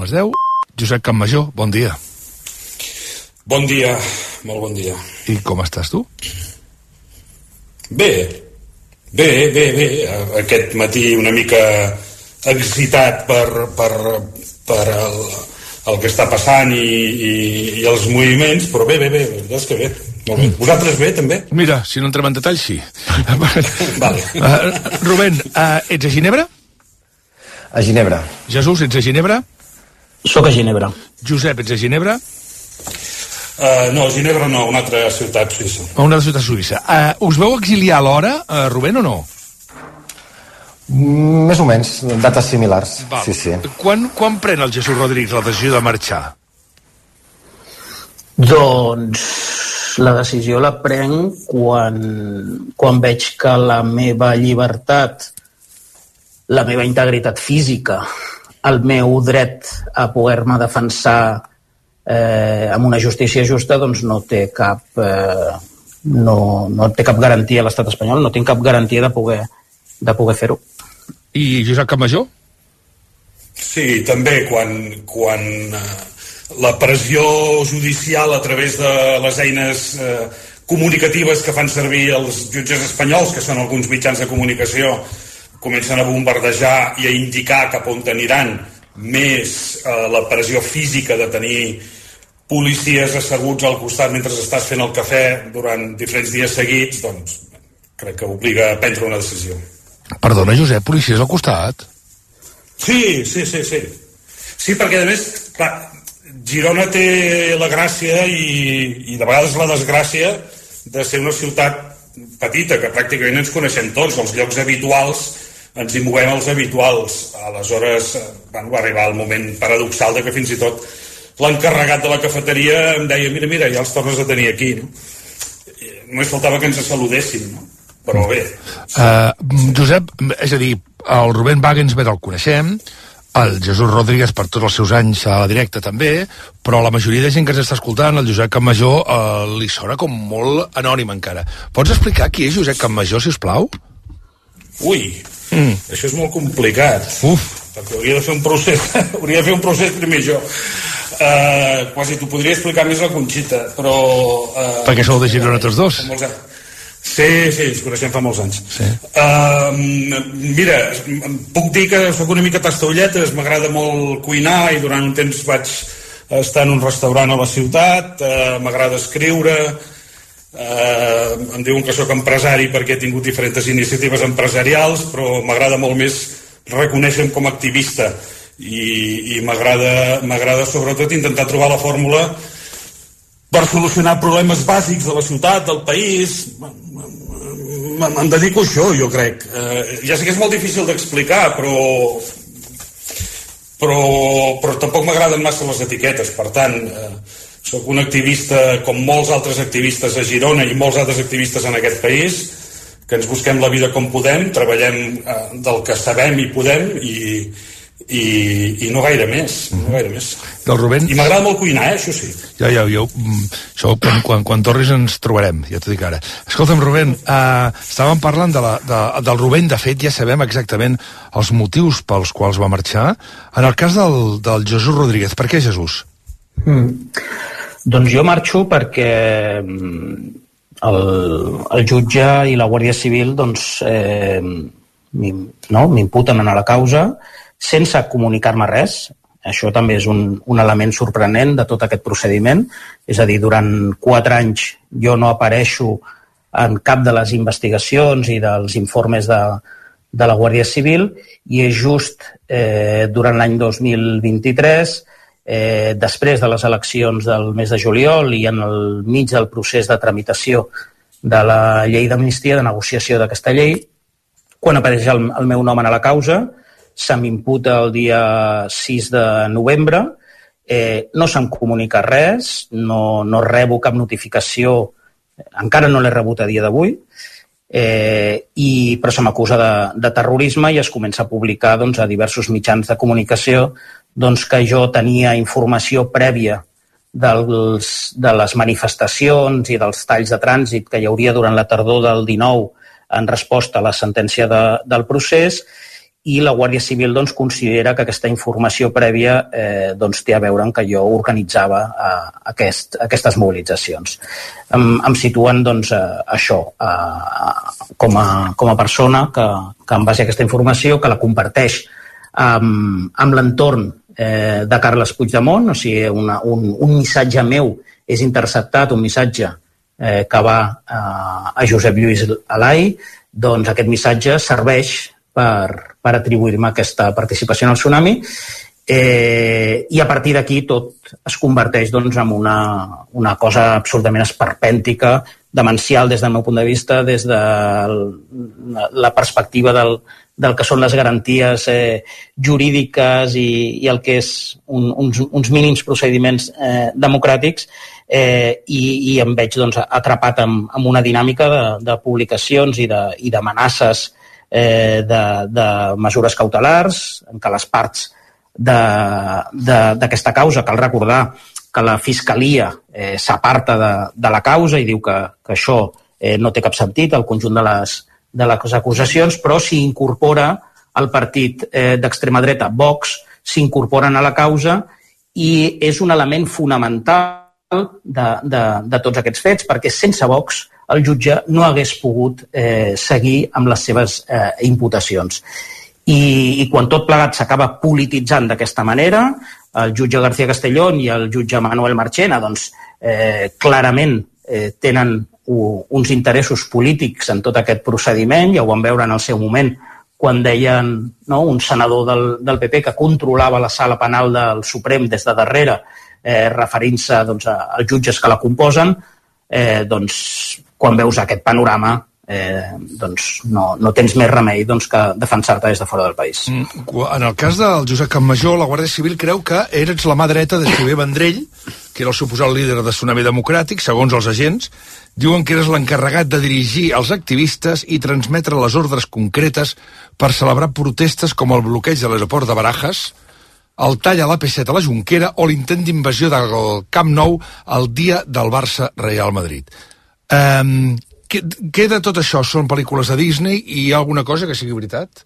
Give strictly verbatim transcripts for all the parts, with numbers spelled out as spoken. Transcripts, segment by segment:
les deu. Josep Campmajor, bon dia. Bon dia, molt bon dia. I com estàs tu? Bé, bé, bé, bé. Aquest matí una mica excitat per, per, per el, el que està passant i, i, i els moviments, però bé, bé, bé, la veritat és que bé. Molt bé. Vosaltres bé, també? Mira, si no entrem en detall, sí. Vale. Uh, Rubén, uh, ets a Ginebra? A Ginebra. Jesús, ets a Ginebra? Soc a Ginebra. Josep, ets a Ginebra? Uh, no, Ginebra no, una altra ciutat suïssa. Una altra ciutat suïssa. Uh, us veu exiliar alhora, uh, Rubén, o no? Mm, més o menys, dates similars. Val. Sí, sí. Quan, quan pren el Jesús Rodríguez la decisió de marxar? Doncs la decisió la prenc quan, quan veig que la meva llibertat, la meva integritat física, el meu dret a poder-me defensar eh, amb una justícia justa, doncs no té cap eh, no, no té cap garantia a l'estat espanyol, no tinc cap garantia de poder, de poder fer-ho. I Josep Campmajor? Sí, també quan, quan eh, la pressió judicial a través de les eines eh, comunicatives que fan servir els jutges espanyols, que són alguns mitjans de comunicació, comencen a bombardejar i a indicar cap on aniran, més eh, la pressió física de tenir policies asseguts al costat mentre estàs fent el cafè durant diferents dies seguits, doncs crec que obliga a prendre una decisió. Perdona, Josep, policies al costat? Sí, sí, sí, sí. Sí, perquè a més, clar, Girona té la gràcia i, i de vegades la desgràcia de ser una ciutat petita, que pràcticament ens coneixem tots, els llocs habituals ens hi movem els habituals. Aleshores, bueno, va arribar el moment paradoxal de que fins i tot l'encarregat de la cafeteria em deia mira, mira, ja els tornes a tenir aquí, no? Només faltava que ens saludessin, no? Però bé. Uh, Josep, és a dir, el Rubén Wagensberg el coneixem, el Jesús Rodríguez per tots els seus anys a la directa també, però la majoria de gent que ens està escoltant, el Josep Campmajor, uh, li sona com molt anònim encara. Pots explicar qui és Josep Campmajor, si us plau? Ui, mm. això és molt complicat. Uf. Perquè hauria de fer un procés, hauria de fer un procés primer jo. Uh, quasi t'ho podria explicar més la Conxita, però... Uh, perquè sou de Girona tots dos. Sí, sí, ens coneixem fa molts anys. Sí. Uh, mira, puc dir que sóc una mica tastaolletes, m'agrada molt cuinar i durant un temps vaig estar en un restaurant a la ciutat, uh, m'agrada escriure, uh, em diuen que sóc empresari perquè he tingut diferents iniciatives empresarials, però m'agrada molt més reconèixer-me com a activista i, i m'agrada m'agrada sobretot intentar trobar la fórmula per solucionar problemes bàsics de la ciutat, del país. Em dedico a això, jo crec. Eh, ja sé que és molt difícil d'explicar, però, però, però tampoc m'agraden massa les etiquetes. Per tant, eh, sóc un activista com molts altres activistes a Girona i molts altres activistes en aquest país, que ens busquem la vida com podem, treballem eh, del que sabem i podem i, i, i no gaire més, no gaire més. Del Rubén... I m'agrada molt cuinar, eh, això sí. Ja, ja, jo, això, quan, quan, quan tornis ens trobarem, ja t'ho dic ara. Escolta'm, Rubén, eh, estàvem parlant de la, de, del Rubén, de fet, ja sabem exactament els motius pels quals va marxar. En el cas del, del Jesús Rodríguez, per què Jesús? Mm. Doncs jo marxo perquè el, el jutge i la Guàrdia Civil doncs, eh, no, m'imputen en la causa sense comunicar-me res. Això també és un, un element sorprenent de tot aquest procediment. És a dir, durant quatre anys jo no apareixo en cap de les investigacions i dels informes de, de la Guàrdia Civil i és just eh, durant l'any dos mil vint-i-tres, eh, després de les eleccions del mes de juliol i en el mig del procés de tramitació de la llei d'amnistia, de negociació d'aquesta llei, quan apareix el, el meu nom a la causa, se m'imputa el dia sis de novembre, eh, no se'm comunica res, no, no rebo cap notificació, encara no l'he rebut a dia d'avui, eh, i, però se m'acusa de, de terrorisme i es comença a publicar doncs, a diversos mitjans de comunicació doncs, que jo tenia informació prèvia dels, de les manifestacions i dels talls de trànsit que hi hauria durant la tardor del dinou en resposta a la sentència de, del procés i la Guàrdia Civil doncs, considera que aquesta informació prèvia eh, doncs, té a veure amb que jo organitzava eh, aquest, aquestes mobilitzacions. Em, em situen doncs, eh, això eh, com, a, com a persona que, que en base a aquesta informació que la comparteix amb, amb l'entorn eh, de Carles Puigdemont, o sigui, una, un, un missatge meu és interceptat, un missatge eh, que va eh, a Josep Lluís Alai, doncs aquest missatge serveix per, per atribuir-me aquesta participació en el tsunami eh, i a partir d'aquí tot es converteix doncs, en una, una cosa absolutament esperpèntica, demencial des del meu punt de vista, des de la perspectiva del, del que són les garanties eh, jurídiques i, i el que és un, uns, uns mínims procediments eh, democràtics eh, i, i em veig doncs, atrapat amb, amb una dinàmica de, de publicacions i d'amenaces Eh, de, de mesures cautelars, en què les parts d'aquesta causa, cal recordar que la Fiscalia eh, s'aparta de, de la causa i diu que, que això eh, no té cap sentit, el conjunt de les, de les acusacions, però s'hi incorpora el partit eh, d'extrema dreta, Vox, s'incorporen a la causa i és un element fonamental de, de, de tots aquests fets, perquè sense Vox el jutge no hagués pogut eh, seguir amb les seves eh, imputacions. I, I quan tot plegat s'acaba polititzant d'aquesta manera, el jutge García Castellón i el jutge Manuel Marchena doncs, eh, clarament eh, tenen u, uns interessos polítics en tot aquest procediment, ja ho vam veure en el seu moment quan deien no, un senador del, del P P que controlava la sala penal del Suprem des de darrere, eh, referint-se doncs, als jutges que la composen, eh, doncs quan veus aquest panorama eh, doncs no, no tens més remei doncs, que defensar-te des de fora del país. En el cas del Josep Campmajor, la Guàrdia Civil creu que eres la mà dreta de Xavier Vendrell, que era el suposat líder de Tsunami Democràtic, segons els agents. Diuen que eres l'encarregat de dirigir els activistes i transmetre les ordres concretes per celebrar protestes com el bloqueig de l'aeroport de Barajas, el tall a l'A P set a la Jonquera o l'intent d'invasió del Camp Nou el dia del Barça-Real Madrid. Um, què, què de tot això són pel·lícules de Disney i hi ha alguna cosa que sigui veritat?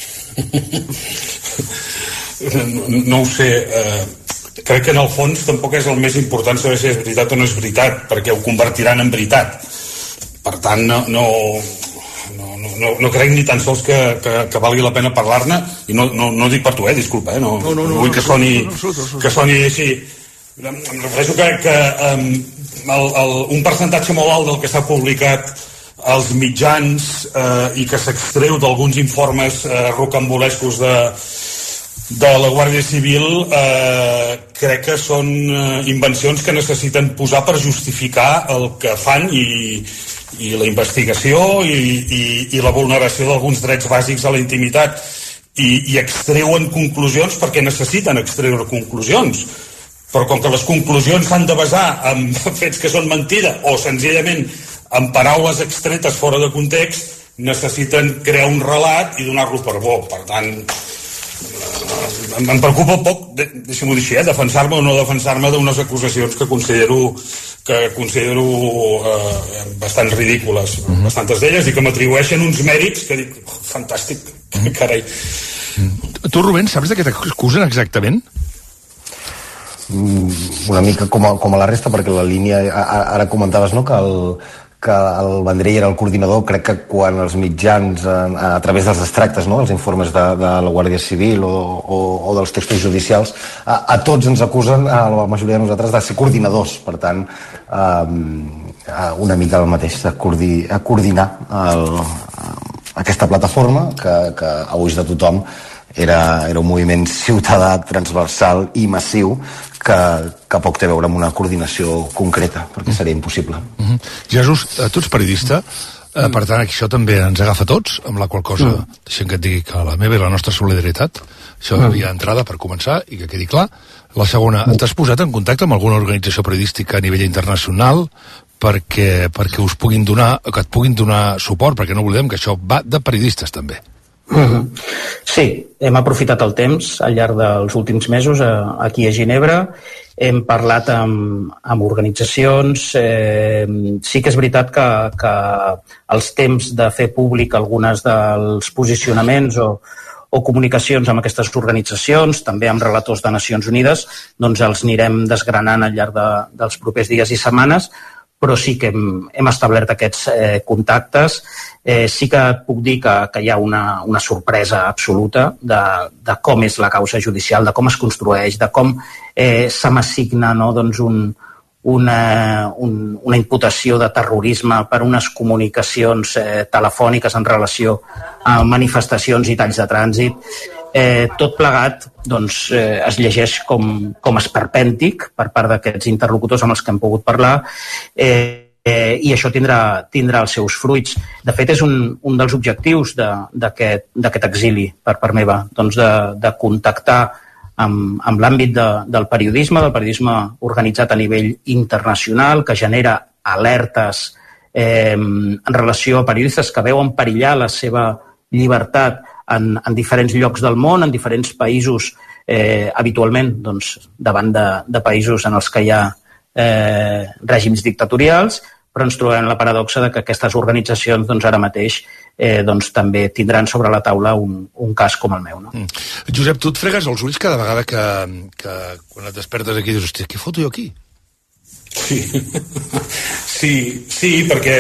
no, no ho sé eh, crec que en el fons tampoc és el més important saber si és veritat o no és veritat, perquè ho convertiran en veritat, per tant no, no, no, no, no crec ni tan sols que, que, que valgui la pena parlar-ne i no, no, no dic per tu, eh, disculpa eh, no, no, no, no, vull que soni, no, no, no, no, que soni així. Em refereixo que, que um, el, el, un percentatge molt alt del que s'ha publicat als mitjans eh, i que s'extreu d'alguns informes eh, rocambolescos de, de la Guàrdia Civil eh, crec que són eh, invencions que necessiten posar per justificar el que fan i, i la investigació i, i, i la vulneració d'alguns drets bàsics a la intimitat i, i extreuen conclusions perquè necessiten extreure conclusions. Però com que les conclusions s'han de basar en fets que són mentida o senzillament en paraules extretes fora de context, necessiten crear un relat i donar-lo per bo. Per tant, em preocupa poc, deixem-ho dir així, eh, defensar-me o no defensar-me d'unes acusacions que considero que considero eh, bastant ridícules, mm-hmm. bastantes d'elles, i que m'atribueixen uns mèrits que dic, oh, fantàstic, mm-hmm. carai. Mm. Tu, Rubén, saps de què t'acusen exactament? Una mica com a, com a la resta, perquè la línia, ara comentaves, no?, que el, que el Vendrell era el coordinador. Crec que quan els mitjans, a, a través dels extractes, no?, els informes de, de la Guàrdia Civil o, o, o dels textos judicials, a, a tots ens acusen, a la majoria de nosaltres, de ser coordinadors. Per tant, um, una mica el mateix, de coordi, a coordinar el, aquesta plataforma que, que a ulls de tothom era, era un moviment ciutadà transversal i massiu que, que poc té a veure amb una coordinació concreta, perquè seria impossible. Mm-hmm. Jesús, tu ets periodista, eh, per tant això també ens agafa a tots, amb la qual cosa mm. deixem que et digui que la meva i la nostra solidaritat, això mm. via entrada per començar i que quedi clar. La segona, mm. t'has posat en contacte amb alguna organització periodística a nivell internacional perquè, perquè us puguin donar, que et puguin donar suport, perquè no oblidem que això va de periodistes també. Uh-huh. Sí, hem aprofitat el temps al llarg dels últims mesos a, aquí a Ginebra, hem parlat amb, amb organitzacions, eh, sí que és veritat que, que els temps de fer públic algunes dels posicionaments o, o comunicacions amb aquestes organitzacions, també amb relators de Nacions Unides, doncs els anirem desgranant al llarg de, dels propers dies i setmanes, però sí que hem, hem establert aquests eh, contactes. Eh, sí que puc dir que, que hi ha una, una sorpresa absoluta de, de com és la causa judicial, de com es construeix, de com eh, se m'assigna, no, doncs un, una, un, una imputació de terrorisme per unes comunicacions eh, telefòniques en relació a manifestacions i talls de trànsit. Eh, tot plegat doncs, eh, es llegeix com, com esperpèntic per part d'aquests interlocutors amb els que hem pogut parlar, eh, eh, i això tindrà, tindrà els seus fruits. De fet, és un, un dels objectius d'aquest exili per part meva, doncs de, de contactar amb, amb l'àmbit de, del periodisme, del periodisme organitzat a nivell internacional, que genera alertes eh, en relació a periodistes que veuen perillar la seva llibertat En, en diferents llocs del món, en diferents països, eh, habitualment doncs, davant de, de països en els que hi ha eh, règims dictatorials, però ens trobem la paradoxa de que aquestes organitzacions doncs, ara mateix eh, doncs, també tindran sobre la taula un, un cas com el meu. No? Mm. Josep, tu et fregues els ulls cada vegada que, que quan et despertes aquí dius, hòstia, què foto jo aquí? Sí, sí, sí, perquè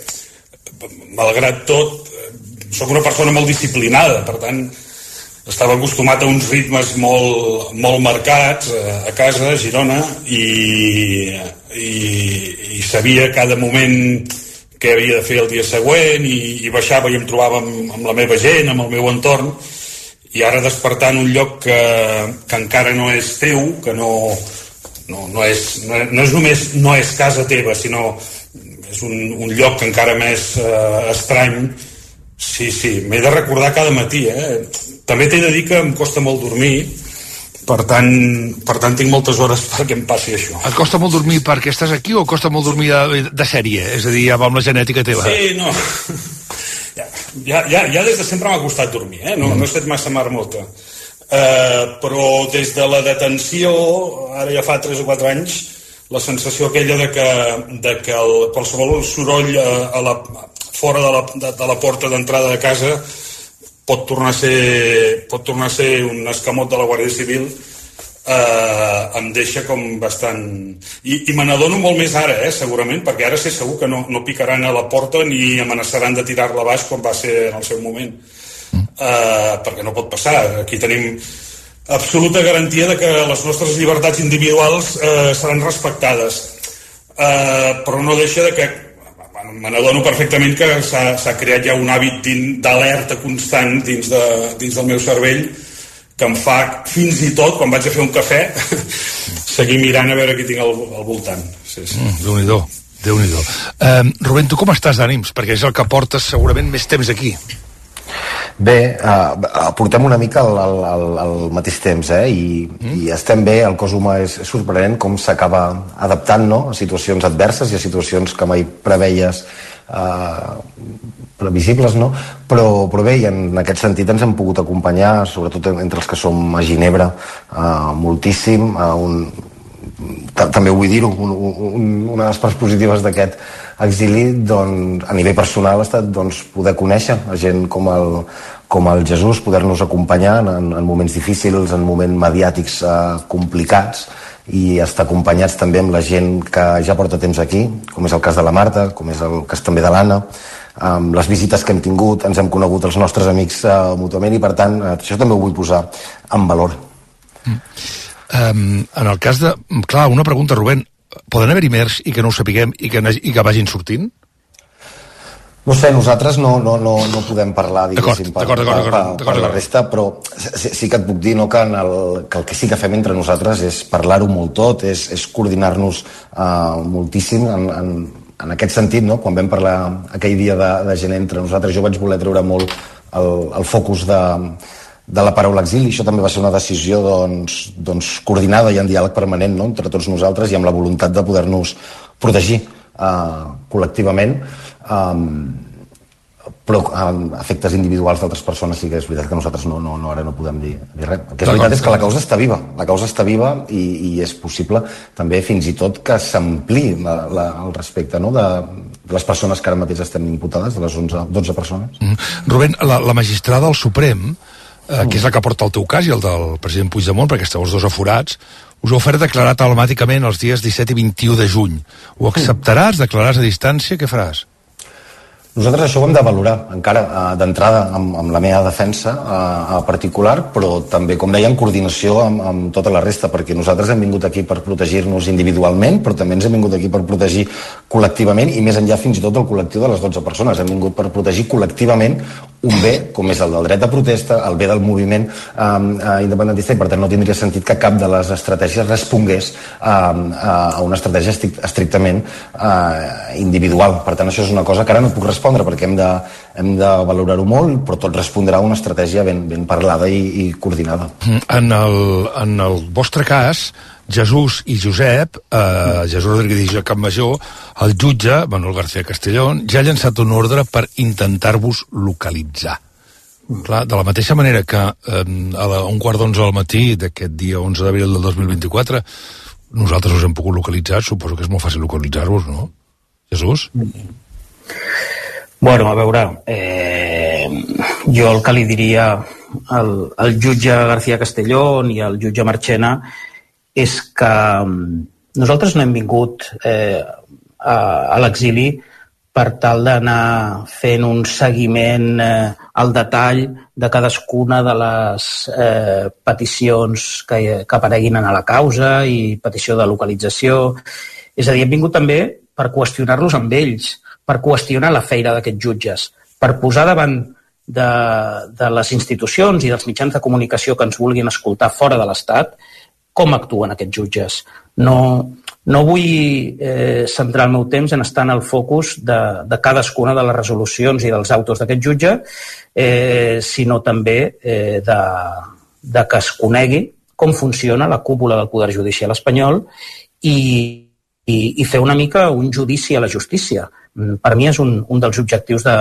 malgrat tot soc una persona molt disciplinada, per tant estava acostumat a uns ritmes molt, molt marcats a, a casa, a Girona, i, i, i sabia cada moment què havia de fer el dia següent, i, i baixava i em trobava amb, amb la meva gent, amb el meu entorn, i ara despertar en un lloc que, que encara no és teu, que no, no, no, és, no, no és només no és casa teva, sinó és un, un lloc que encara més eh, estrany. Sí, sí, m'he de recordar cada matí, eh? També t'he de dir que em costa molt dormir, per tant, per tant tinc moltes hores perquè em passi això. Et costa molt dormir perquè estàs aquí o costa molt dormir de, de sèrie? És a dir, ja va amb la genètica teva. Sí, no. Ja, ja, ja, ja des de sempre m'ha costat dormir, eh? No, mm. no he estat massa marmota. Uh, però des de la detenció, ara ja fa tres o quatre anys, la sensació aquella de que, de que el, qualsevol soroll a, a la... fora de la, de, de la porta d'entrada de casa pot tornar a ser pot tornar a ser un escamot de la Guàrdia Civil, eh, em deixa com bastant... I, i me n'adono molt més ara, eh, segurament, perquè ara sé segur que no, no picaran a la porta ni amenaçaran de tirar-la baix com va ser en el seu moment. Eh, perquè no pot passar. Aquí tenim absoluta garantia de que les nostres llibertats individuals eh, seran respectades. Eh, però no deixa de que me n'adono perfectament que s'ha creat ja un hàbit d'alerta constant dins, de, dins del meu cervell que em fa, fins i tot, quan vaig a fer un cafè, seguir mirant a veure qui tinc al, al voltant. Sí, sí. Mm, Déu-n'hi-do, Déu-n'hi-do. Uh, Rubén, tu com estàs d'ànims? Perquè és el que portes segurament més temps aquí. Bé, uh, portem una mica al, al, al, al mateix temps, eh? I, mm. i estem bé, el cos humà és, és sorprenent com s'acaba adaptant, no?, a situacions adverses i a situacions que mai preveies uh, previsibles, no? Però, però bé, i en aquest sentit ens hem pogut acompanyar, sobretot entre els que som a Ginebra, uh, moltíssim, uh, un, també vull dir-ho, un, un, una de les parts positives d'aquest exili, doncs, a nivell personal ha estat doncs, poder conèixer a gent com el, com el Jesús, poder-nos acompanyar en, en moments difícils, en moments mediàtics eh, complicats, i estar acompanyats també amb la gent que ja porta temps aquí, com és el cas de la Marta, com és el cas també de l'Anna. Amb les visites que hem tingut ens hem conegut els nostres amics eh, mútuament, i per tant eh, això també ho vull posar en valor. Mm. Um, en el cas de... Clar, una pregunta, Rubén. Poden haver-hi mers i que no ho sapiguem i que, i que vagin sortint? No sé, nosaltres no, no, no, no podem parlar, diguéssim, per, d'acord, d'acord, per, d'acord, per, per la resta, però sí, sí que et puc dir, no, que, en el, que el que sí que fem entre nosaltres és parlar-ho molt tot, és, és coordinar-nos uh, moltíssim en, en, en aquest sentit, no? Quan vam parlar aquell dia de, de gener entre nosaltres, jo vaig voler treure molt el, el focus de, de la paraula exili. Això també va ser una decisió doncs, doncs, coordinada i en diàleg permanent, no?, entre tots nosaltres, i amb la voluntat de poder-nos protegir uh, col·lectivament, um, però amb efectes individuals d'altres persones sí que és veritat que nosaltres no, no, no ara no podem dir, dir res. El que és veritat és que la causa està viva, la causa està viva i, i és possible també fins i tot que s'ampliï el respecte, no?, de, de les persones que ara mateix estem imputades, de les onze, dotze persones. Mm. Rubén, la, la magistrada del Suprem eh, que és la que porta el teu cas i el del president Puigdemont, perquè esteu els dos aforats, us ha ofert declarar telemàticament els dies disset i vint-i-u de juny. Ho acceptaràs? Declararàs a distància? Què faràs? Nosaltres això ho hem de valorar, encara eh, d'entrada amb, amb la meva defensa eh, particular, però també, com deia, en coordinació amb, amb tota la resta, perquè nosaltres hem vingut aquí per protegir-nos individualment, però també ens hem vingut aquí per protegir col·lectivament, i més enllà fins i tot el col·lectiu de les dotze persones. Hem vingut per protegir col·lectivament un bé, com és el del dret de protesta, el bé del moviment eh, independentista, i per tant no tindria sentit que cap de les estratègies respongués eh, a una estratègia estrictament eh, individual. Per tant, això és una cosa que ara no puc respondre, perquè hem de, hem de valorar-ho molt, però tot respondrà a una estratègia ben, ben parlada i, i coordinada. En el, en el vostre cas, Jesús i Josep, eh, Jesús Rodríguez i Josep Campmajor, el jutge, Manuel García Castellón, ja ha llançat un ordre per intentar-vos localitzar. Clar, de la mateixa manera que eh, a la, un quart d'onze del matí d'aquest dia onze d'abril del dos mil vint-i-quatre nosaltres us hem pogut localitzar, suposo que és molt fàcil localitzar-vos, no? Jesús? Bueno, a veure, eh, jo el que li diria al, al jutge García Castellón i al jutge Marchena és que nosaltres no hem vingut eh, a, a l'exili per tal d'anar fent un seguiment eh, al detall de cadascuna de les eh, peticions que, que apareguin a la causa i petició de localització. És a dir, hem vingut també per qüestionar-los amb ells, per qüestionar la feina d'aquests jutges, per posar davant de, de les institucions i dels mitjans de comunicació que ens vulguin escoltar fora de l'Estat com actuen aquests jutges. No, no vull eh, centrar el meu temps en estar en el focus de, de cadascuna de les resolucions i dels autos d'aquest jutge, eh, sinó també eh, de, de que es conegui com funciona la cúpula del Poder Judicial espanyol i, i, i fer una mica un judici a la justícia. Per mi és un, un dels objectius de,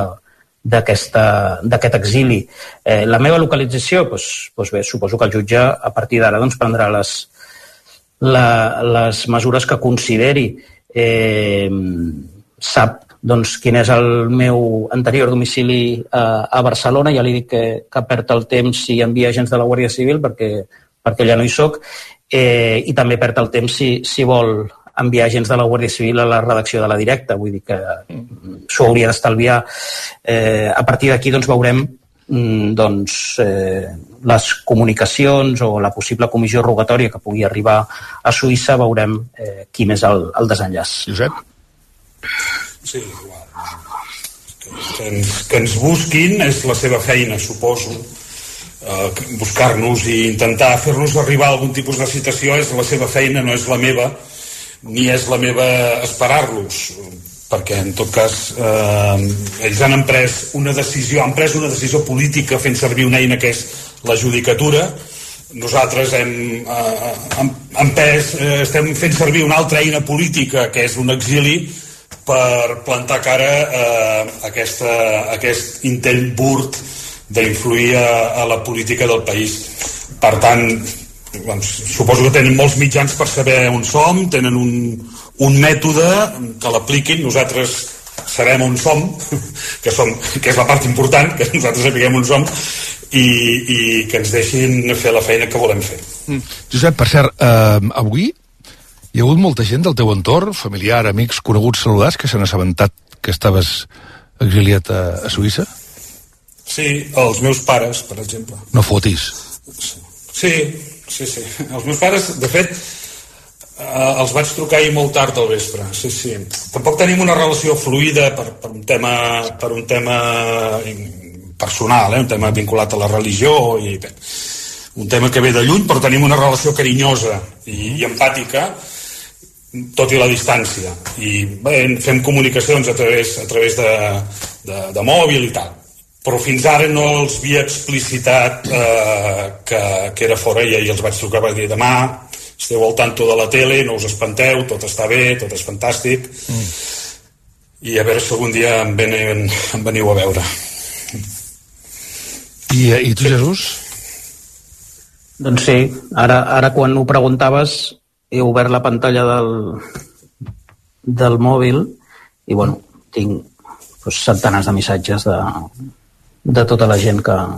d'aquest exili. Eh, la meva localització, doncs, doncs bé, suposo que el jutge a partir d'ara doncs, prendrà les, la, les mesures que consideri. Eh, sap doncs, quin és el meu anterior domicili a, a Barcelona, ja li dic que, que perd el temps si envia agents de la Guàrdia Civil perquè, perquè ja no hi soc, eh, i també perd el temps si, si vol enviar agents de la Guàrdia Civil a la redacció de la Directa, vull dir que s'ho hauria d'estalviar. Eh, a partir d'aquí doncs, veurem doncs, eh, les comunicacions o la possible comissió rogatòria que pugui arribar a Suïssa, veurem eh, quin és el, el desenllaç. Josep? Sí, igual. Que ens, que ens busquin és la seva feina, suposo. Uh, buscar-nos i intentar fer-nos arribar a algun tipus de citació és la seva feina, no és la meva, ni és la meva esperar-los, perquè en tot cas eh, ells han emprès una decisió, han pres una decisió política fent servir una eina que és la judicatura. Nosaltres hem, eh, hem, hem pres, eh, estem fent servir una altra eina política que és un exili per plantar cara a aquesta, a aquest intent burt d'influir a, a la política del país. Per tant, doncs, suposo que tenen molts mitjans per saber on som, tenen un, un mètode que l'apliquin. Nosaltres serem on som, que, som, que és la part important, que nosaltres sapiguem on som, i, i que ens deixin fer la feina que volem fer. Mm. Josep, per cert, eh, avui hi ha hagut molta gent del teu entorn, familiar, amics, coneguts, saludats, que s'han assabentat que estaves exiliat a, a Suïssa? Sí, els meus pares, per exemple. No fotis. Sí, sí, sí. Els meus pares, de fet, eh, els vaig trucar ahir molt tard al vespre. Sí, sí. Tampoc tenim una relació fluida per, per un tema, per un tema personal, eh? Un tema vinculat a la religió i bé, un tema que ve de lluny, però tenim una relació carinyosa i, i empàtica, tot i la distància. I bé, fem comunicacions a través, a través de, de, de mòbil i tal. Però fins ara no els havia explicitat eh, que, que era fora, i ahir els vaig trucar per dir: demà esteu al tanto de la tele, no us espanteu, tot està bé, tot és fantàstic, mm. i a veure si algun dia em, venen, em veniu a veure. I, i tu, Jesús? Doncs sí, ara, ara quan ho preguntaves he obert la pantalla del, del mòbil i bueno, tinc doncs, centenars de missatges de, de tota la gent que,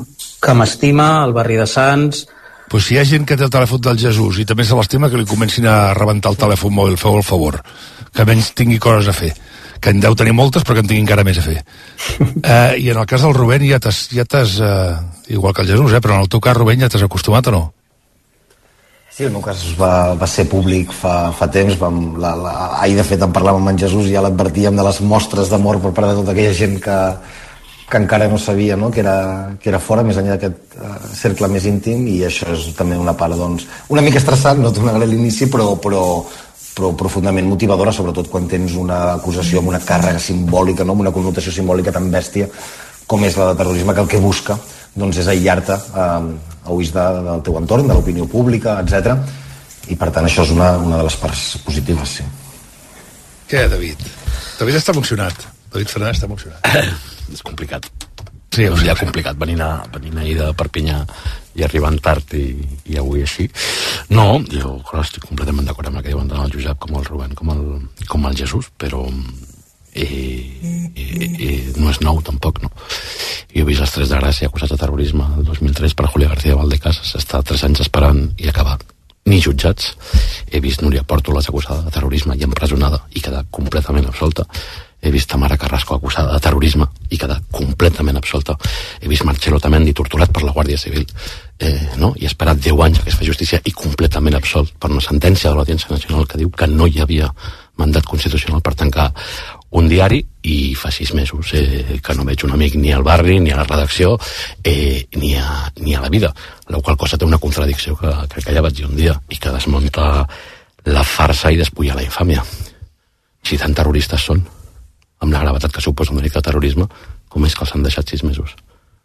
que m'estima, al barri de Sants. Pues si hi ha gent que té el telèfon del Jesús i també se l'estima, que li comencin a rebentar el telèfon mòbil, feu el favor, que menys tingui coses a fer, que en deu tenir moltes però que en tingui encara més a fer. eh, I en el cas del Rubén ja t'has, ja t'has eh, igual que el Jesús, eh, però en el teu cas, Rubén, ja t'has acostumat o no? Sí, el meu cas va, va ser públic fa, fa temps. Vam, la, la, ahir, de fet, en parlàvem amb en Jesús i ja l'advertíem de les mostres d'amor per part de tota aquella gent que, que encara no sabia, no? Que, era, que era fora, més enllà d'aquest uh, cercle més íntim, i això és també una part, doncs, una mica estressant, no t'ho negaré a l'inici, però, però, però profundament motivadora, sobretot quan tens una acusació amb una càrrega simbòlica, no? Amb una connotació simbòlica tan bèstia com és la de terrorisme, que el que busca doncs, és aïllar-te eh, a ulls de, del teu entorn, de l'opinió pública, etcètera. I per tant això és una, una de les parts positives, sí. Què, David? David està emocionat. David Fernández està emocionat. És complicat. Sí, és ja complicat venint, a, venint ahir de Perpinyà i arribant tard i, i avui així. No, jo clar, estic completament d'acord amb el que diuen tant el Josep com el Rubén com el, com el Jesús, però eh, eh, eh, no és nou tampoc, no? Jo he vist els Tres de Gràcia acusats de terrorisme el dos mil tres per Julia García Valdecasas, està tres anys esperant i acabar ni jutjats. He vist Núria Pòrtoles acusada de terrorisme i empresonada i quedar completament absolta. He vist Tamara Carrasco acusada de terrorisme i quedar completament absolta. He vist Marcelo Tamendi torturat per la Guàrdia Civil, eh, no? I he esperat deu anys que es fa justícia i completament absolt per una sentència de l'Audiència Nacional que diu que no hi havia mandat constitucional per tancar un diari, i fa sis mesos eh, que no veig un amic ni al barri, ni a la redacció, eh, ni, a, ni a la vida, la qual cosa té una contradicció que crec que ja vaig dir un dia i que desmunta la farsa i despulla la infàmia. Si tan terroristes són, amb la gravetat que suposa un delicte de terrorisme, com és que els han deixat sis mesos?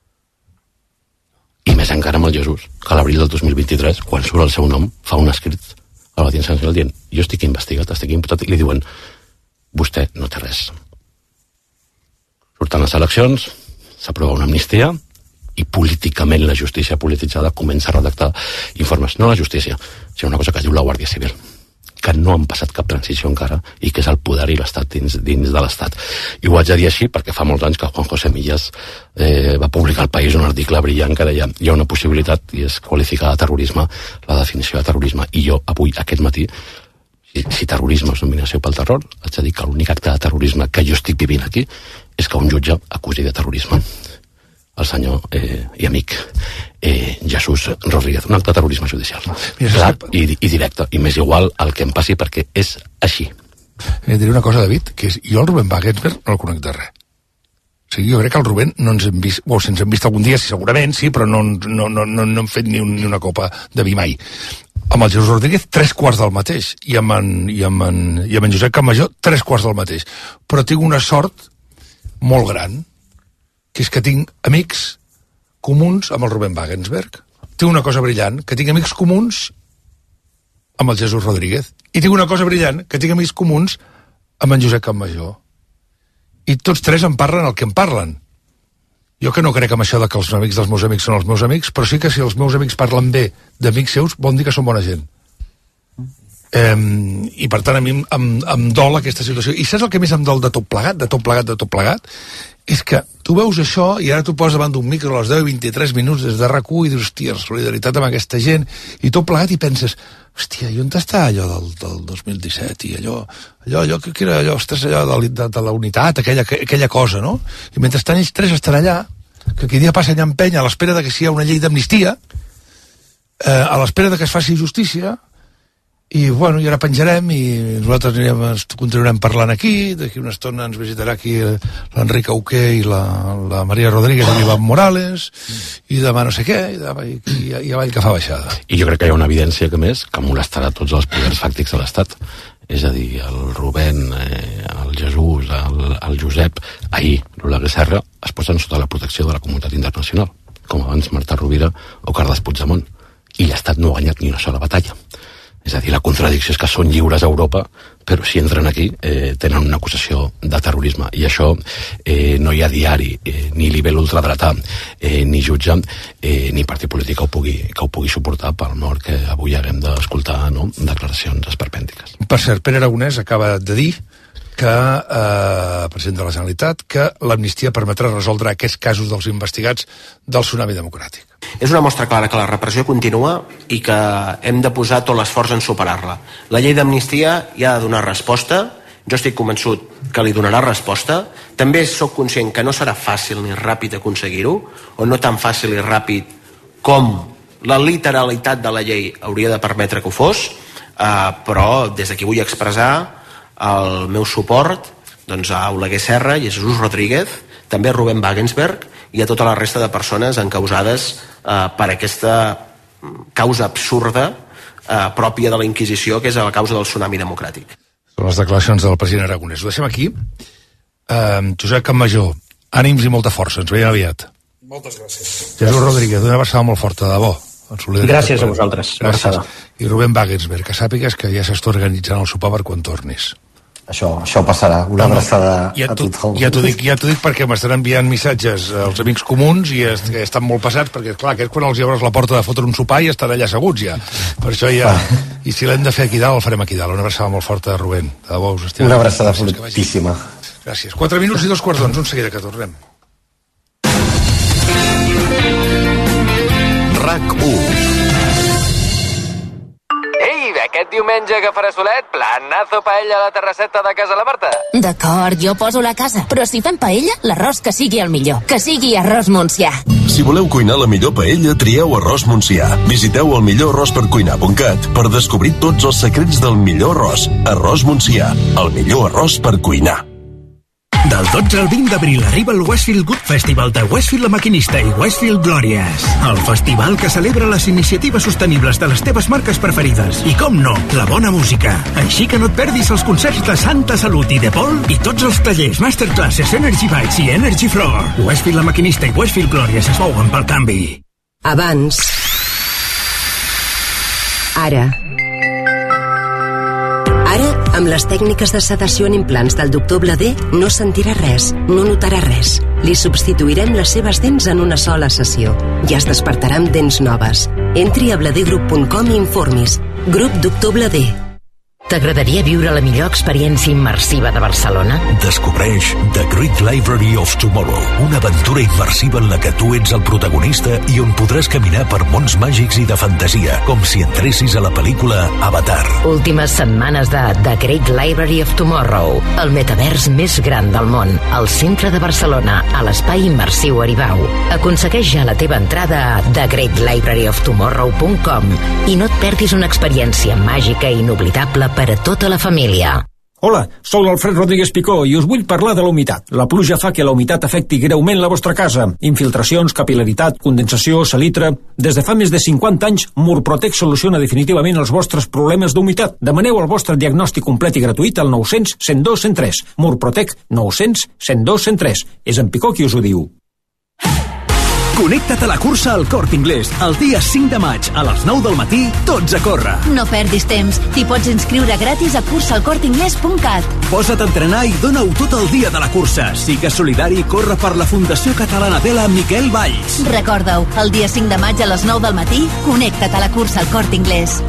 I més encara amb el Jesús, que a l'abril del dos mil vint-i-tres, quan surt el seu nom, fa un escrit a l'Audiència Nacional dient jo estic investigat, estic imputat, i li diuen vostè no té res. Surten les eleccions, s'aprova una amnistia i políticament la justícia polititzada comença a redactar informes. No la justícia, sinó una cosa que diu la Guàrdia Civil, que no han passat cap transició encara i que és el poder i l'estat dins, dins de l'estat. I ho haig de dir així perquè fa molts anys que Juan José Millas eh, va publicar al País un article brillant que deia hi ha una possibilitat i és qualificar de terrorisme la definició de terrorisme, i jo avui, aquest matí, si, si terrorisme és dominació pel terror, haig de dir que l'únic acte de terrorisme que jo estic vivint aquí és que un jutge acusi de terrorisme el senyor eh, i amic eh, Jesús Rodríguez, un acte de terrorisme judicial. Mira, clar i, i directe, i m'és igual el que em passi perquè és així. Et diré una cosa, David, que és, jo el Rubén Wagensberg no el conec de res. O sigui, jo crec que el Rubén no ens hem vist, o si ens hem vist algun dia, sí, segurament, sí, però no, no, no, no, no hem fet ni, un, ni una copa de vi mai. Amb el Jesús Rodríguez, tres quarts del mateix, i amb en, i amb en, i amb en Josep Campmajor, tres quarts del mateix. Però tinc una sort molt gran, que és que tinc amics comuns amb el Rubén Wagensberg. Tinc una cosa brillant, que tinc amics comuns amb el Jesús Rodríguez. I tinc una cosa brillant, que tinc amics comuns amb en Josep Campmajor. I tots tres em parlen el que em parlen. Jo que no crec en això de que els amics dels meus amics són els meus amics, però sí que si els meus amics parlen bé d'amics seus, vol dir que són bona gent. Eh, I per tant a mi em, em, em dol aquesta situació. I saps el que més em dol de tot plegat, de tot plegat, de tot plegat? És que tu veus això i ara tu poses davant d'un micro a les deu i vint-i-tres minuts des de R A C u i dius, hòstia, solidaritat amb aquesta gent, i tot plegat i penses, hòstia, i on està allò del, del dos mil disset i allò, allò, allò que era allò, ostres, allò de, de, de la unitat, aquella, aquella cosa, no? I mentrestant ells tres estan allà, que aquell dia passa allà en penya a l'espera de que sigui una llei d'amnistia, eh, a l'espera de que es faci justícia, i bueno, i ara penjarem i nosaltres anirem, continuarem parlant aquí, d'aquí una estona ens visitarà aquí l'Enric Auqué i la, la Maria Rodríguez i l'Ivan Morales, i demà no sé què, i, demà, i, i, i avall que fa baixada. I jo crec que hi ha una evidència que més que molestarà tots els poders fàctics de l'Estat. És a dir, el Rubén, eh, el Jesús, el, el Josep, ahir l'Oleguer Serra es posen sota la protecció de la comunitat internacional, com abans Marta Rovira o Carles Puigdemont, i l'Estat no ha guanyat ni una sola batalla. És a dir, la contradicció és que són lliures a Europa, però si entren aquí eh, tenen una acusació de terrorisme. I això eh, no hi ha diari, eh, ni nivell ultradretà, eh, ni jutge, eh, ni partit polític que ho pugui, que ho pugui suportar pel mort que avui haguem d'escoltar, no?, declaracions esperpèntiques. Per cert, Pere Aragonès acaba de dir que, eh, president de la Generalitat, que l'amnistia permetrà resoldre aquests casos dels investigats del tsunami democràtic. És una mostra clara que la repressió continua i que hem de posar tot l'esforç en superar-la. La llei d'amnistia hi ha de donar resposta, jo estic convençut que li donarà resposta. També sóc conscient que no serà fàcil ni ràpid aconseguir-ho, o no tan fàcil i ràpid com la literalitat de la llei hauria de permetre que ho fos, eh, però des d'aquí vull expressar el meu suport doncs, a Oleguer Serra i a Jesús Rodríguez, també a Rubén Wagensberg i a tota la resta de persones encausades eh, per aquesta causa absurda eh, pròpia de la Inquisició, que és la causa del tsunami democràtic. Són les declaracions del president Aragonès. Ho deixem aquí. Eh, Josep Campmajor, ànims i molta força, ens veiem aviat. Moltes gràcies. Jesús Rodríguez, una abraçada molt forta, de debò. Gràcies a vosaltres. Gràcies. I Rubén Wagensberg, que sàpigues que ja s'està organitzant el sopar per quan tornis. Això, això passarà, una no, abraçada ja a tothom. Ja t'ho dic, ja t'ho dic perquè m'estan enviant missatges als amics comuns i est, estan molt passats, perquè clar, aquests quan els hi obres la porta de fotre un sopar i estan allà asseguts ja. Per això ja... I si l'hem de fer aquí dalt, el farem aquí dalt. Una abraçada molt forta, Rubén. De debò, us estimem. Una abraçada fortíssima. Gràcies. Quatre minuts i dos quarts d'onze, un seguida que tornem. RAC u. Ei, aquest diumenge que farà solet, planazo paella a la terrasseta de casa la Marta. D'acord, jo poso la casa, però si fem paella, l'arròs que sigui el millor, que sigui arròs Montsià. Si voleu cuinar la millor paella, trieu Arròs Montsià. Visiteu el millor arròs per cuinar punt cat per descobrir tots els secrets del millor arròs. Arròs Montsià, el millor arròs per cuinar. Del dotze al vint d'abril arriba el Westfield Good Festival de Westfield La Maquinista i Westfield Glòries. El festival que celebra les iniciatives sostenibles de les teves marques preferides. I com no, la bona música. Així que no et perdis els concerts de Santa Salut i De Paul i tots els tallers, masterclasses, Energy Bites i Energy Floor. Westfield La Maquinista i Westfield Glòries es mouen pel canvi. Abans. Ara. Ara, amb les tècniques de sedació en implants del doctor Bladé, no sentirà res, no notarà res. Li substituirem les seves dents en una sola sessió. Ja es despertarà amb dents noves. Entri a bladegroup punt com i informis. Grup Doctor Bladé. T'agradaria viure la millor experiència immersiva de Barcelona? Descobreix The Great Library of Tomorrow, una aventura immersiva en la que tu ets el protagonista i on podràs caminar per mons màgics i de fantasia, com si entressis a la pel·lícula Avatar. Últimes setmanes de The Great Library of Tomorrow, el metavers més gran del món, al centre de Barcelona, a l'espai immersiu Aribau. Aconsegueix ja la teva entrada a the great library of tomorrow punt com i no et perdis una experiència màgica i inoblidable per a tota la família. Hola, sóc l'Alfred Rodríguez Picó i us vull parlar de la humitat. La pluja fa que la humitat afecti greument la vostra casa. Infiltracions, capil·laritat, condensació, salitre... Des de fa més de cinquanta anys, Murprotec soluciona definitivament els vostres problemes d'humitat. Demaneu el vostre diagnòstic complet i gratuït al nou cents, cent dos, cent tres. Murprotec nou cents, cent dos, cent tres. És en Picó qui us ho diu. Connecta't a la cursa al Corte Inglés. El dia cinc de maig, a les nou del matí, tots a córrer. No perdis temps. T'hi pots inscriure gratis a cursa al corte inglés punt cat. Posa't a entrenar i dona-ho tot el dia de la cursa. Sigues solidari i corre per la Fundació Catalana de la Miquel Valls. Recorda-ho, el dia cinc de maig a les nou del matí, connecta't a la cursa al Corte Inglés.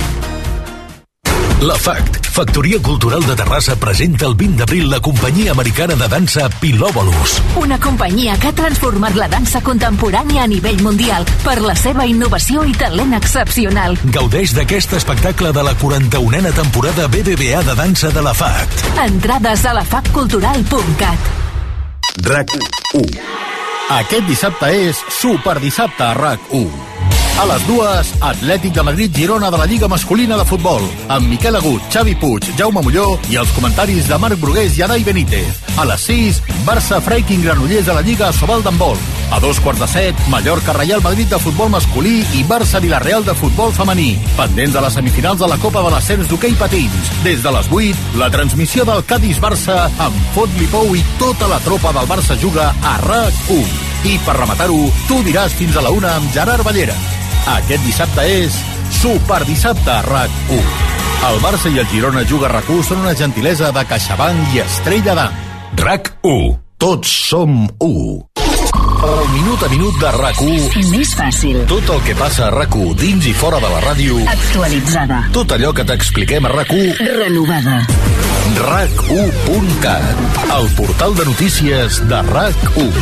La F A C T, Factoria Cultural de Terrassa, presenta el vint d'abril la companyia americana de dansa Pilòbolus. Una companyia que ha transformat la dansa contemporània a nivell mundial per la seva innovació i talent excepcional. Gaudeix d'aquest espectacle de la quaranta-unena temporada B B V A de dansa de la F A C T. Entrades a la fac cultural punt cat. RAC u. Aquest dissabte és Superdissabte a RAC u. A les dues, Atlètic de Madrid-Girona de la Lliga Masculina de Futbol, amb Miquel Agut, Xavi Puig, Jaume Molló i els comentaris de Marc Brugués i Adai Benítez. A les sis, Barça-Freiking Granollers de la Lliga Asobal d'handbol. A dos quarts de set, Mallorca-Reial Madrid de futbol masculí i Barça-Vilareal de futbol femení. Pendents de les semifinals de la Copa de l'Ascens d'hoquei patins. Des de les vuit, la transmissió del Cádiz-Barça amb Fot Lipou i tota la tropa del Barça juga a RAC u. I per rematar-ho, tu diràs fins a la una amb Gerard Ballera. Aquest dissabte és Superdissabte a RAC u. El Barça i el Girona Juga a RAC u són una gentilesa de CaixaBank i Estrella d'Am. RAC u. Tots som u. El minut a minut de RAC u. Més fàcil. Tot el que passa a RAC u dins i fora de la ràdio. Actualitzada. Tot allò que t'expliquem a RAC u. Renovada. RAC u punt cat, el portal de notícies de RAC u.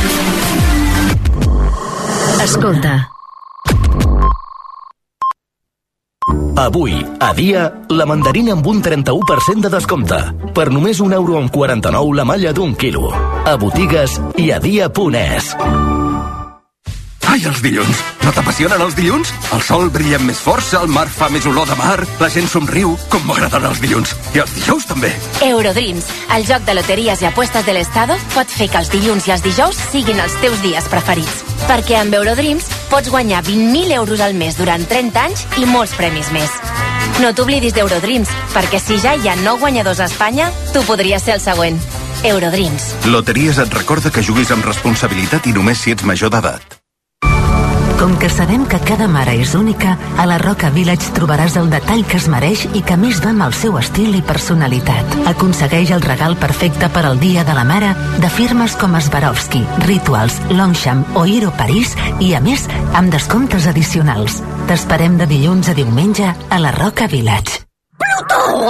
Escolta. Avui, a dia, la mandarina amb un trenta-u per cent de descompte. Per només un euro amb quaranta-nou la malla d'un quilo. A botigues i a dia punt es. Ai, els dilluns! No t'apassionen els dilluns? El sol brilla amb més força, el mar fa més olor de mar, la gent somriu, com m'agraden els dilluns. I els dijous també. Eurodreams, el joc de loteries i apuestes de l'Estado, pot fer que els dilluns i els dijous siguin els teus dies preferits. Perquè amb Eurodreams pots guanyar vint mil euros al mes durant trenta anys i molts premis més. No t'oblidis d'Eurodreams, perquè si ja hi ha nou guanyadors a Espanya, tu podries ser el següent. Eurodreams. Loteries et recorda que juguis amb responsabilitat i només si ets major d'edat. Com que sabem que cada mare és única, a la Roca Village trobaràs el detall que es mereix i que més va amb el seu estil i personalitat. Aconsegueix el regal perfecte per al Dia de la Mare de firmes com Swarovski, Rituals, Longchamp o Hiro París i, a més, amb descomptes addicionals. T'esperem de dilluns a diumenge a la Roca Village. Plutó!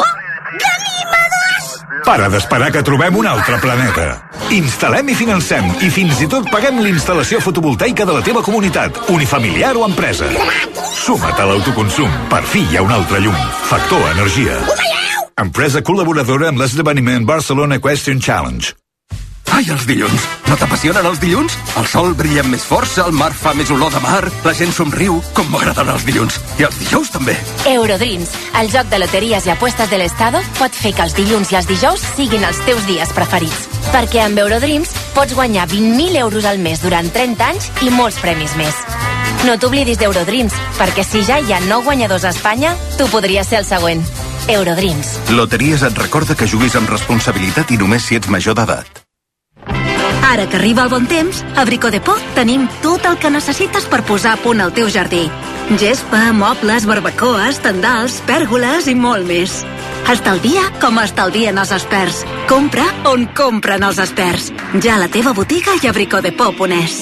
Para d'esperar que trobem un altre planeta. Instal·lem i financem i fins i tot paguem l'instal·lació fotovoltaica de la teva comunitat, unifamiliar o empresa. Suma't a l'autoconsum. Per fi hi ha un altre llum. Factor Energia. Empresa col·laboradora amb l'esdeveniment Barcelona Question Challenge. Ai, els dilluns! No t'apassionen els dilluns? El sol brilla amb més força, el mar fa més olor de mar, la gent somriu, com m'agraden els dilluns. I els dijous també. Eurodreams, el joc de loteries i apuestes de l'Estado, pot fer que els dilluns i els dijous siguin els teus dies preferits. Perquè amb Eurodreams pots guanyar vint mil euros al mes durant trenta anys i molts premis més. No t'oblidis d'Eurodreams, perquè si ja hi ha nou guanyadors a Espanya, tu podries ser el següent. Eurodreams. Loteries et recorda que juguis amb responsabilitat i només si ets major d'edat. Ara que arriba el bon temps, a Brico Dépôt tenim tot el que necessites per posar a punt el teu jardí. Gespa, mobles, barbacoes, tendals, pèrgoles i molt més. Estalvia com estalvien els experts. Compra on compren els experts. Ja a la teva botiga i a brico dépôt punt es.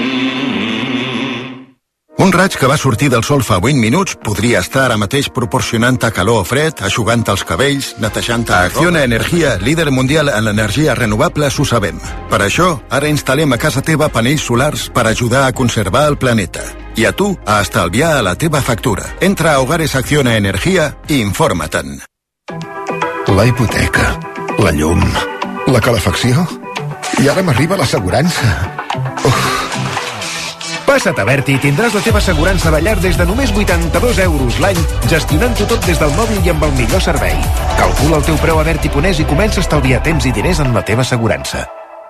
Un raig que va sortir del sol fa vuit minuts podria estar ara mateix proporcionant-te calor o fred, eixugant-te els cabells, netejant-te... A Acciona Energia, líder mundial en l'energia renovable, s'ho sabem. Per això, ara instal·lem a casa teva panells solars per ajudar a conservar el planeta. I a tu, a estalviar a la teva factura. Entra a Hogares Acciona Energia i informa-te'n. La hipoteca, la llum, la calefacció... I ara m'arriba l'assegurança. Uf... Passa't a Berti i tindràs la teva assegurança de llar des de només vuitanta-dos euros l'any, gestionant-ho tot des del mòbil i amb el millor servei. Calcula el teu preu a Berti punt es i comença a estalviar temps i diners en la teva assegurança.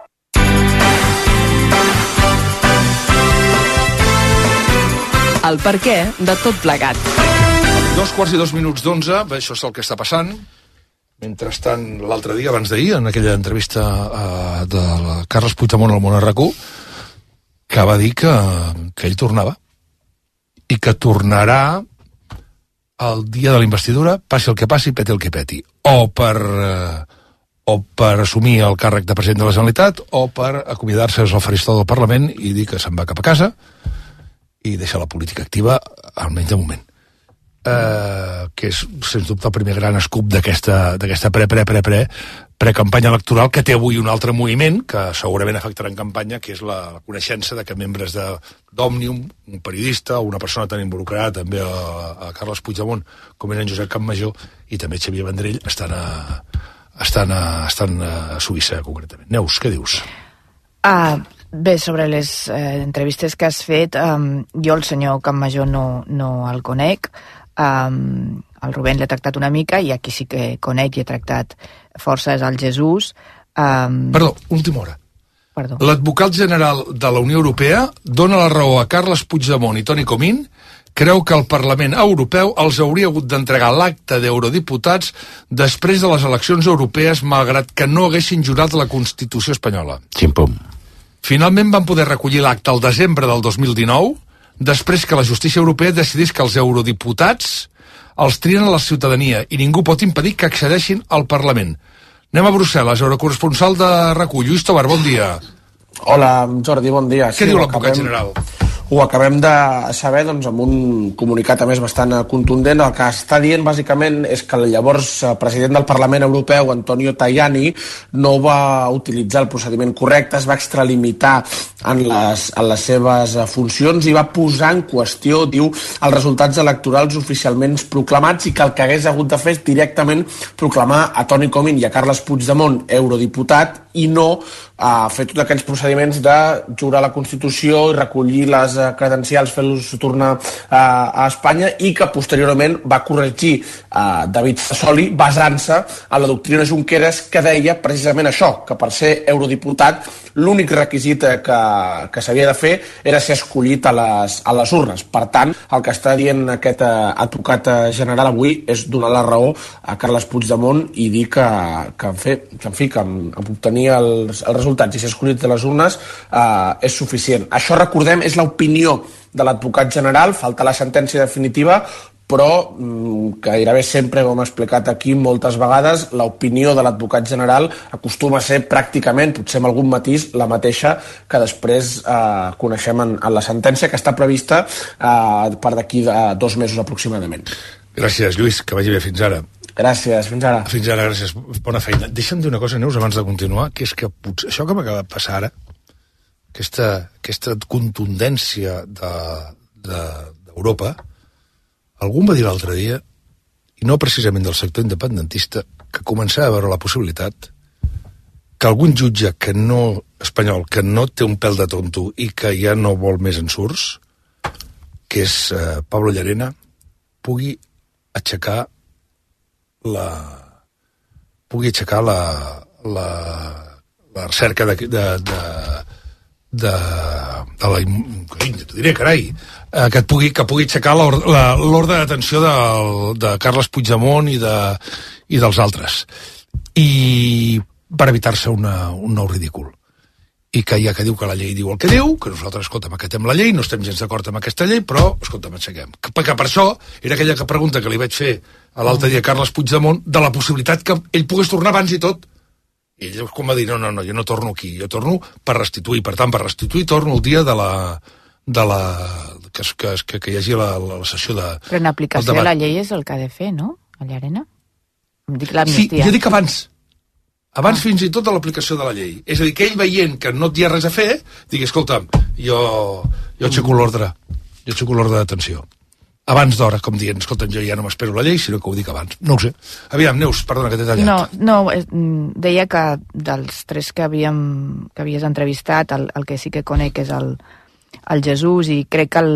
El perquè de tot plegat. Dos quarts i dos minuts d'onze, això és el que està passant. Mentrestant, l'altre dia, abans d'ahir, en aquella entrevista eh, de Carles Puigdemont al Món R Q, que va dir que, que ell tornava i que tornarà el dia de la investidura, passi el que passi, peti el que peti, o per eh, o per assumir el càrrec de president de la Generalitat o per acomiadar-se al faristol del Parlament i dir que se'n va cap a casa i deixar la política activa, almenys de moment. Eh, que és, sens dubte, el primer gran escup d'aquesta d'aquesta pre-pre-pre-pre precampanya electoral, que té avui un altre moviment que segurament afectarà en campanya, que és la, la coneixença de que membres de d'Òmnium, un periodista o una persona tan involucrada també a, a Carles Puigdemont com és en Josep Campmajor i també Xavier Vendrell estan a, estan a, estan a Suïssa concretament. Neus, què dius? Uh, bé, sobre les eh, entrevistes que has fet, um, jo el senyor Campmajor no, no el conec. Um, el Rubén l'he tractat una mica i aquí sí que conec i he tractat força és el Jesús. Um... Perdó, última hora. Perdó. L'advocat general de la Unió Europea dona la raó a Carles Puigdemont i Toni Comín, creu que el Parlament Europeu els hauria hagut d'entregar l'acte d'eurodiputats després de les eleccions europees, malgrat que no haguessin jurat la Constitució espanyola. Ximpum. Finalment van poder recollir l'acte al desembre del dos mil dinou, després que la justícia europea decidís que els eurodiputats els trien a la ciutadania i ningú pot impedir que accedeixin al Parlament. Anem a Brussel·les, eurocorresponsal de R A C U, Lluís Tobar, bon dia. Hola, Jordi, bon dia. Què sí, diu l'advocat general? Ho acabem de saber doncs, amb un comunicat a més bastant contundent. El que està dient bàsicament és que el llavors president del Parlament Europeu, Antonio Tajani, no va utilitzar el procediment correcte, es va extralimitar en les, en les seves funcions i va posar en qüestió, diu, els resultats electorals oficialment proclamats, i que el que hagués hagut de fer és directament proclamar a Toni Comín i a Carles Puigdemont eurodiputat i no a fer tots aquells procediments de jurar la Constitució i recollir les credencials, fer-los tornar a, a Espanya, i que posteriorment va corregir a David Sassoli basant-se a la doctrina Junqueras, que deia precisament això, que per ser eurodiputat l'únic requisit que, que s'havia de fer era ser escollit a les, a les urnes. Per tant, el que està dient aquest advocat general avui és donar la raó a Carles Puigdemont i dir que, que, en, fi, que, en fi, que amb, amb obtenir els, els resultats i ser escollit a les urnes eh, és suficient. Això, recordem, és l'opinió de l'advocat general, falta la sentència definitiva, però mm, gairebé sempre, com hem explicat aquí moltes vegades, l'opinió de l'advocat general acostuma a ser pràcticament, potser amb algun matís, la mateixa que després eh, coneixem en, en la sentència, que està prevista eh, per d'aquí a dos mesos aproximadament. Gràcies, Lluís, que vagi bé fins ara. Gràcies, fins ara. Fins ara, gràcies, bona feina. Deixa'm dir una cosa, Neus, abans de continuar, que és que potser, això que m'acaba de passar ara, aquesta, aquesta contundència d'Europa, de, de, algú va dir l'altre dia, i no precisament del sector independentista, que començava a veure la possibilitat que algun jutge que no, espanyol, que no té un pèl de tonto i que ja no vol més ensurts, que és eh, Pablo Llarena, pugui aixecar la pugui aixecar la la, la recerca de de, de, de, de la t'ho diré, carai eh, que, et pugui, que pugui aixecar l'ordre de detenció de, de Carles Puigdemont i, de, i dels altres, i per evitar-se una, un nou ridícul, i que ja que diu que la llei diu el que diu, que nosaltres, escolta'm, acatem la llei, no estem gens d'acord amb aquesta llei, però, escolta'm, aixequem. Que, que per això era aquella pregunta que li vaig fer a l'altre dia a Carles Puigdemont, de la possibilitat que ell pogués tornar abans i tot. I ell com va dir, no, no, no, jo no torno aquí, jo torno per restituir, per tant, per restituir torno el dia de la... de la que, que, que, que hi hagi la, la, la sessió de... Però en aplicació de la llei és el que ha de fer, no? A Llarena? Em dic l'amnistia. Sí, jo dic abans. Abans ah. fins i tot de l'aplicació de la llei. És a dir, que ell veient que no té res a fer, digui, escolta'm, jo, jo aixeco l'ordre, jo aixeco l'ordre de detenció. Abans d'hora, com dient, escolta'm, jo ja no m'espero la llei, sinó que ho dic abans. No ho sé. Aviam, Neus, perdona que t'he tallat. No, no, deia que dels tres que, havíem, que havies entrevistat, el, el que sí que conec és el, el Jesús, i crec que el,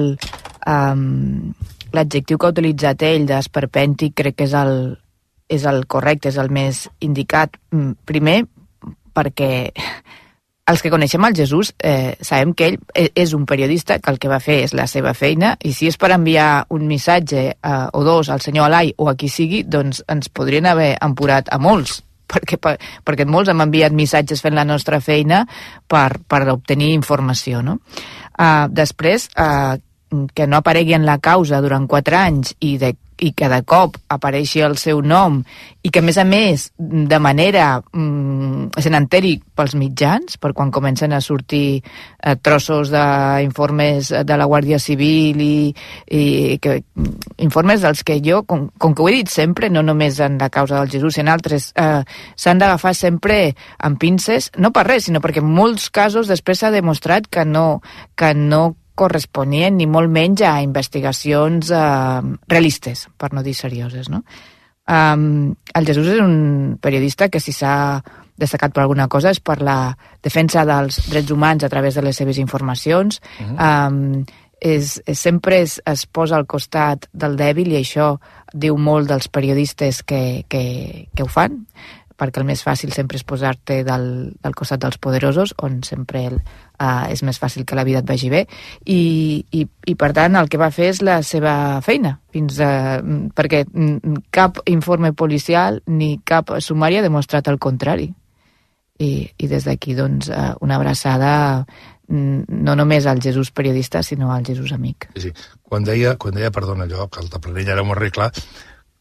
um, l'adjectiu que ha utilitzat ell d'esperpèntic crec que és el, és el correcte, és el més indicat. Primer, perquè els que coneixem el Jesús eh, sabem que ell és un periodista, que el que va fer és la seva feina, i si és per enviar un missatge eh, o dos al senyor Alai o a qui sigui, doncs ens podrien haver empurat a molts, perquè, per, perquè molts hem enviat missatges fent la nostra feina per, per obtenir informació, no? Uh, després, uh, que no aparegui en la causa durant quatre anys i de i que de cop apareixi el seu nom i que, a més a més, de manera mm, se n'enteri pels mitjans, per quan comencen a sortir eh, trossos d'informes de la Guàrdia Civil i, i que, informes dels que jo, com, com que ho he dit sempre, no només en la causa del Jesús i en altres, eh, s'han d'agafar sempre amb pinces, no per res, sinó perquè en molts casos després s'ha demostrat que no, que no corresponien ni molt menys a investigacions eh, realistes, per no dir serioses, no? Um, el Jesús és un periodista que, si s'ha destacat per alguna cosa, és per la defensa dels drets humans a través de les seves informacions. Uh-huh. um, és, és, sempre es, es posa al costat del dèbil, i això diu molt dels periodistes que, que, que ho fan, perquè el més fàcil sempre és posar-te del, del costat dels poderosos, on sempre el, uh, és més fàcil que la vida et vagi bé, i, i, i per tant el que va fer és la seva feina, fins a, perquè cap informe policial ni cap sumari ha demostrat el contrari. I, i des d'aquí, doncs, uh, una abraçada no només al Jesús periodista, sinó al Jesús amic. Sí, sí. Quan deia, quan deia, perdona, allò, que el de Planell ara m'ho arregla,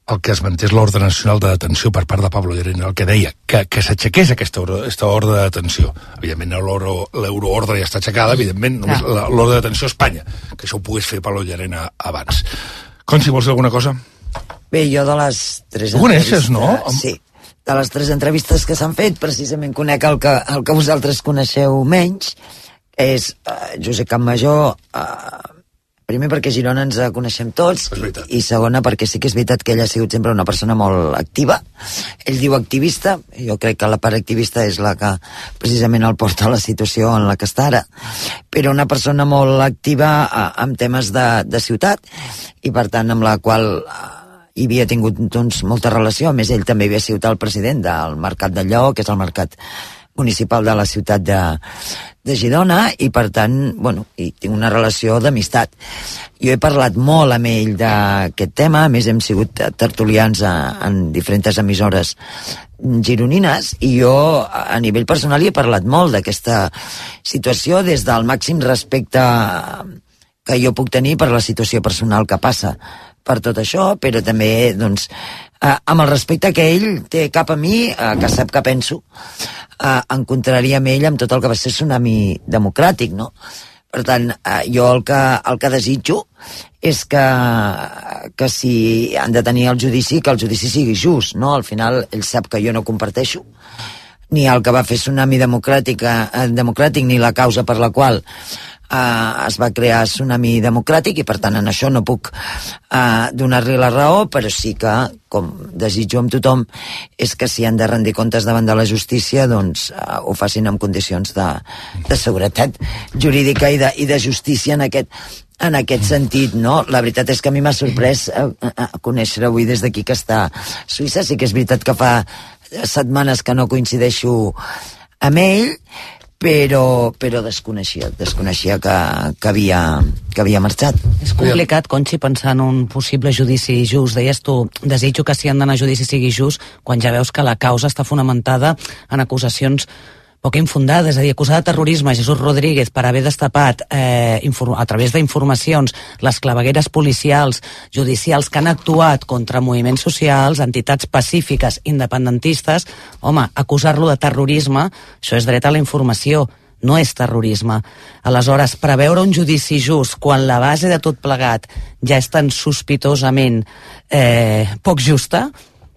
el que es mantés l'ordre nacional de detenció per part de Pablo Llarena, el que deia que, que s'aixequés aquesta, aquesta ordre de detenció. Evidentment l'euroordre ja està aixecada, evidentment només ah. l'ordre de detenció a Espanya, que això ho pogués fer Pablo Llarena abans. Conchi, vols dir alguna cosa? Bé, jo de les tres entrevistes... Ho coneixes, no? Sí, de les tres entrevistes que s'han fet, precisament conec el que, el que vosaltres coneixeu menys, és uh, Josep Campmajor... Uh, primer perquè a Girona ens coneixem tots i segona perquè sí que és veritat que ell ha sigut sempre una persona molt activa. Ell diu activista, jo crec que la part activista és la que precisament el porta a la situació en la que està ara, però una persona molt activa en temes de, de ciutat i per tant amb la qual hi havia tingut doncs, molta relació. A més ell també havia sigut el president del Mercat del Lleó, que és el mercat municipal de la ciutat de, de Girona, i per tant, bueno, hi tinc una relació d'amistat. Jo he parlat molt amb ell d'aquest tema, a més hem sigut tertulians a, en diferents emissores gironines, i jo a nivell personal hi he parlat molt d'aquesta situació des del màxim respecte que jo puc tenir per la situació personal que passa per tot això, però també doncs, eh, amb el respecte que ell té cap a mi, eh, que sap que penso, eh, en contraria amb ell amb tot el que va ser tsunami democràtic, no? Per tant, eh, jo el que, el que desitjo és que, que si han de tenir el judici, que el judici sigui just, no? Al final ell sap que jo no comparteixo ni el que va fer tsunami democràtic, eh, democràtic ni la causa per la qual Uh, es va crear Tsunami Democràtic, i per tant en això no puc uh, donar-li la raó, però sí que, com desitjo amb tothom, és que si han de rendir comptes davant de la justícia, doncs uh, ho facin en condicions de, de seguretat jurídica i de, i de justícia en aquest, en aquest sentit, no? La veritat és que a mi m'ha sorprès uh, uh, conèixer avui des d'aquí que està a Suïssa. Sí que és veritat que fa setmanes que no coincideixo amb ell, però, però desconeixia, desconeixia que, que, havia, que havia marxat. És complicat, Conchi, pensar en un possible judici just. Deies tu, desitjo que si han d'anar a judici sigui just, quan ja veus que la causa està fonamentada en acusacions poc infundades, és a dir, acusar de terrorisme Jesús Rodríguez per haver destapat eh, a través d'informacions les clavegueres policials, judicials que han actuat contra moviments socials, entitats pacífiques, independentistes. Home, acusar-lo de terrorisme, això és dret a la informació, no és terrorisme. Aleshores, preveure un judici just quan la base de tot plegat ja és tan sospitosament eh, poc justa.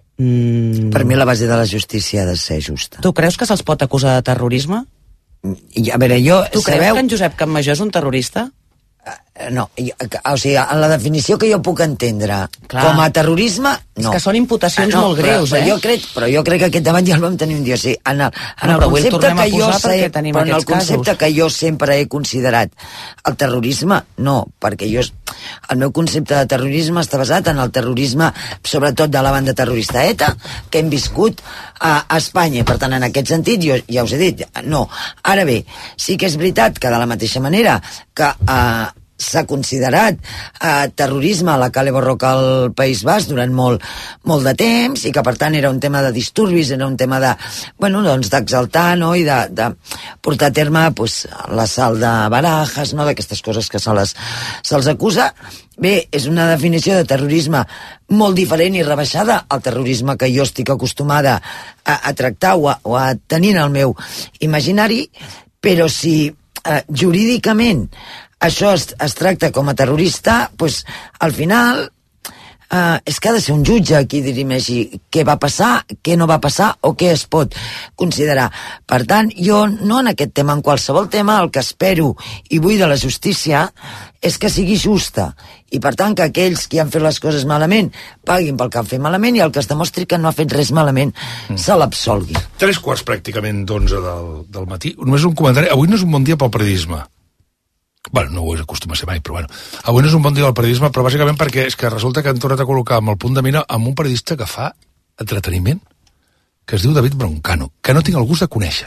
Mm. Per mi la base de la justícia ha de ser justa. Tu creus que se'ls pot acusar de terrorisme? I, a veure, jo... Tu creus sabeu... que en Josep Campmajor és un terrorista? Uh, no, jo, o sigui, en la definició que jo puc entendre Clar. com a terrorisme, no. És que són imputacions uh, no, molt greus, però, eh? Però jo, crec, però jo crec que aquest debat ja el vam tenir un dia. O sigui, en el, en no, el concepte que jo sé, però en el concepte casos. que jo sempre he considerat el terrorisme, no, perquè jo, el meu concepte de terrorisme està basat en el terrorisme, sobretot de la banda terrorista ETA, que hem viscut a, a Espanya. Per tant, en aquest sentit, jo ja us he dit, no. Ara bé, sí que és veritat que de la mateixa manera que eh, s'ha considerat eh, terrorisme a la Kale Borroka al País Basc durant molt, molt de temps, i que per tant era un tema de disturbis, era un tema de, bueno, doncs d'exaltar, no?, i de, de portar a terme pues, l'assalt de Barajas, no?, d'aquestes coses que se les, se'ls acusa. Bé, és una definició de terrorisme molt diferent i rebaixada al terrorisme que jo estic acostumada a, a tractar o a, o a tenir en el meu imaginari, però si eh, jurídicament això es, es tracta com a terrorista, doncs al final eh, és que ha de ser un jutge qui dirimeixi què va passar, què no va passar o què es pot considerar. Per tant, jo no en aquest tema, en qualsevol tema, el que espero i vull de la justícia és que sigui justa, i per tant que aquells que han fet les coses malament paguin pel que han fet malament, i el que es demostri que no ha fet res malament mm. se l'absolgui. Tres quarts pràcticament d'onze del, del matí. Només un comentari. Avui no és un bon dia pel periodisme. Bueno, no ho acostuma a ser mai, però bueno. Avui no és un bon dia del periodisme, però bàsicament perquè és que resulta que han tornat a col·locar amb el punt de mira amb un periodista que fa entreteniment, que es diu David Broncano, que no tinc el gust de conèixer.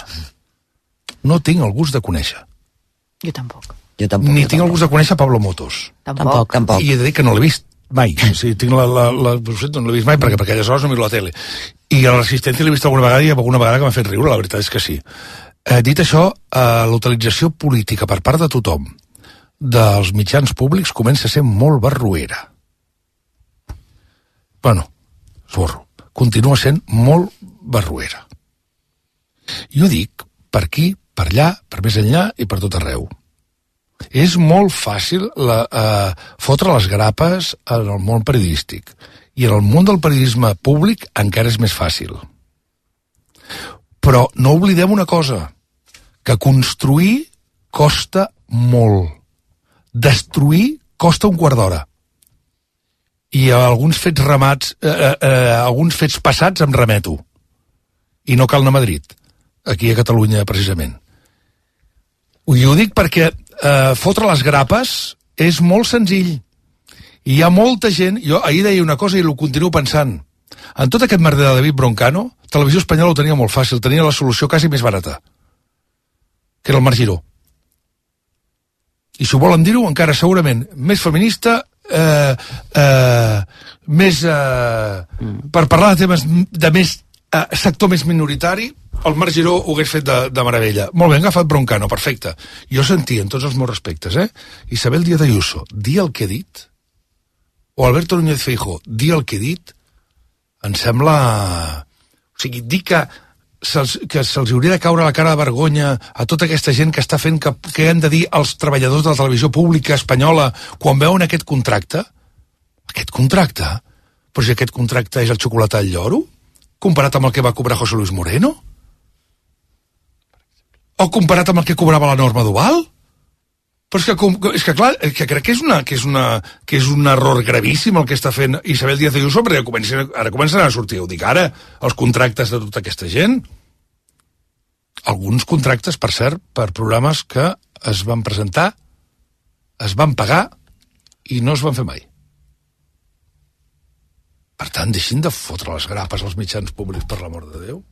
No tinc el gust de conèixer. Jo tampoc. Jo tampoc. Ni jo tinc tampoc. el gust de conèixer Pablo Motos. Tampoc. tampoc. I he de dir que no l'he vist mai. Sí, tinc la, la, la, no l'he vist mai perquè per aquelles hores no miro la tele. I a l'Assistència l'he vist alguna vegada i alguna vegada que m'ha fet riure, la veritat és que sí. Eh, dit això, eh, la utilització política per part de tothom dels mitjans públics comença a ser molt barroera. Bueno, porro. Continua sent molt barruera. I ho dic per aquí, per allà, per més enllà i per tot arreu. És molt fàcil la, eh, fotre les grapes en el món periodístic. I en el món del periodisme públic encara és més fàcil. Però no oblidem una cosa, que construir costa molt. Destruir costa un quart d'hora. I a alguns fets remats, eh, eh, alguns fets passats em remeto. I no cal anar a Madrid, aquí a Catalunya precisament. I ho dic perquè eh, fotre les grapes és molt senzill. I hi ha molta gent, jo ahir deia una cosa i ho continuo pensant, en tot aquest merder de David Broncano, Televisió Espanyola ho tenia molt fàcil, tenia la solució quasi més barata, que era el Marc Giró. I si ho volen dir-ho, encara segurament més feminista, eh, eh, més eh, mm. per parlar de temes de més eh, sector més minoritari, el Marc Giró ho hagués fet de, de meravella. Molt bé, han agafat Broncano, perfecte. Jo sentia, en tots els meus respectes, eh, Isabel Díaz Ayuso dir el que ha dit, o Alberto Núñez Feijóo dir el que ha dit, em sembla... O sigui, dir que se'ls, que se'ls hauria de caure la cara de vergonya a tota aquesta gent que està fent que, que han de dir els treballadors de la televisió pública espanyola quan veuen aquest contracte, aquest contracte, però si aquest contracte és el xocolata al lloro, comparat amb el que va cobrar José Luis Moreno? O comparat amb el que cobrava la Norma Duval? Però és que, és que clar, que crec que és, una, que, és una, que és un error gravíssim el que està fent Isabel Díaz Ayuso, perquè comencen, ara comencen a sortir, ho dic ara, els contractes de tota aquesta gent. Alguns contractes, per cert, per programes que es van presentar, es van pagar i no es van fer mai. Per tant, deixin de fotre les grapes als mitjans públics, per l'amor de Déu.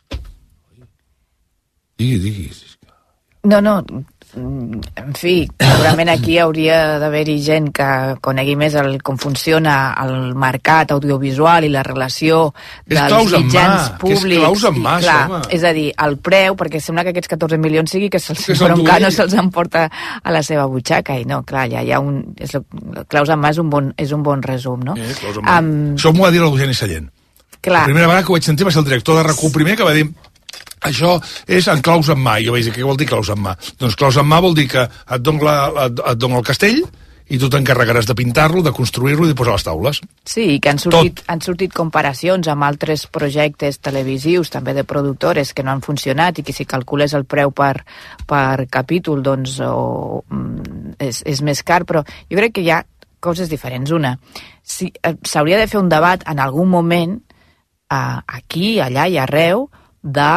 Digui, digui. No, no, en fi, segurament aquí hauria d'haver-hi gent que conegui més el, com funciona el mercat audiovisual i la relació dels mitjans públics. És claus en mà, clar, això, home. És a dir, el preu, perquè sembla que aquests catorze milions sigui que se'ls Broncano se'ls emporta a la seva butxaca, i no, clar, ja hi ha un... És, claus en mà és un bon, és un bon resum, no? Eh, claus en mà. Um, això m'ho va dir l'Eugeni Sallent. Clar. La primera vegada que ho vaig sentir va ser el director de R A C U primer, que va dir... Això és en claus en mà. Jo vaig dir, què vol dir claus en mà? Doncs claus en mà vol dir que et dono, la, et, et dono el castell i tu t'encarregaràs de pintar-lo, de construir-lo i de posar les taules. Sí, i que han sortit, han sortit comparacions amb altres projectes televisius, també de productores, que no han funcionat i que si calcules el preu per, per capítol, doncs o, és, és més car, però jo crec que hi ha coses diferents. Una, si, s'hauria de fer un debat en algun moment, eh, aquí, allà i arreu, de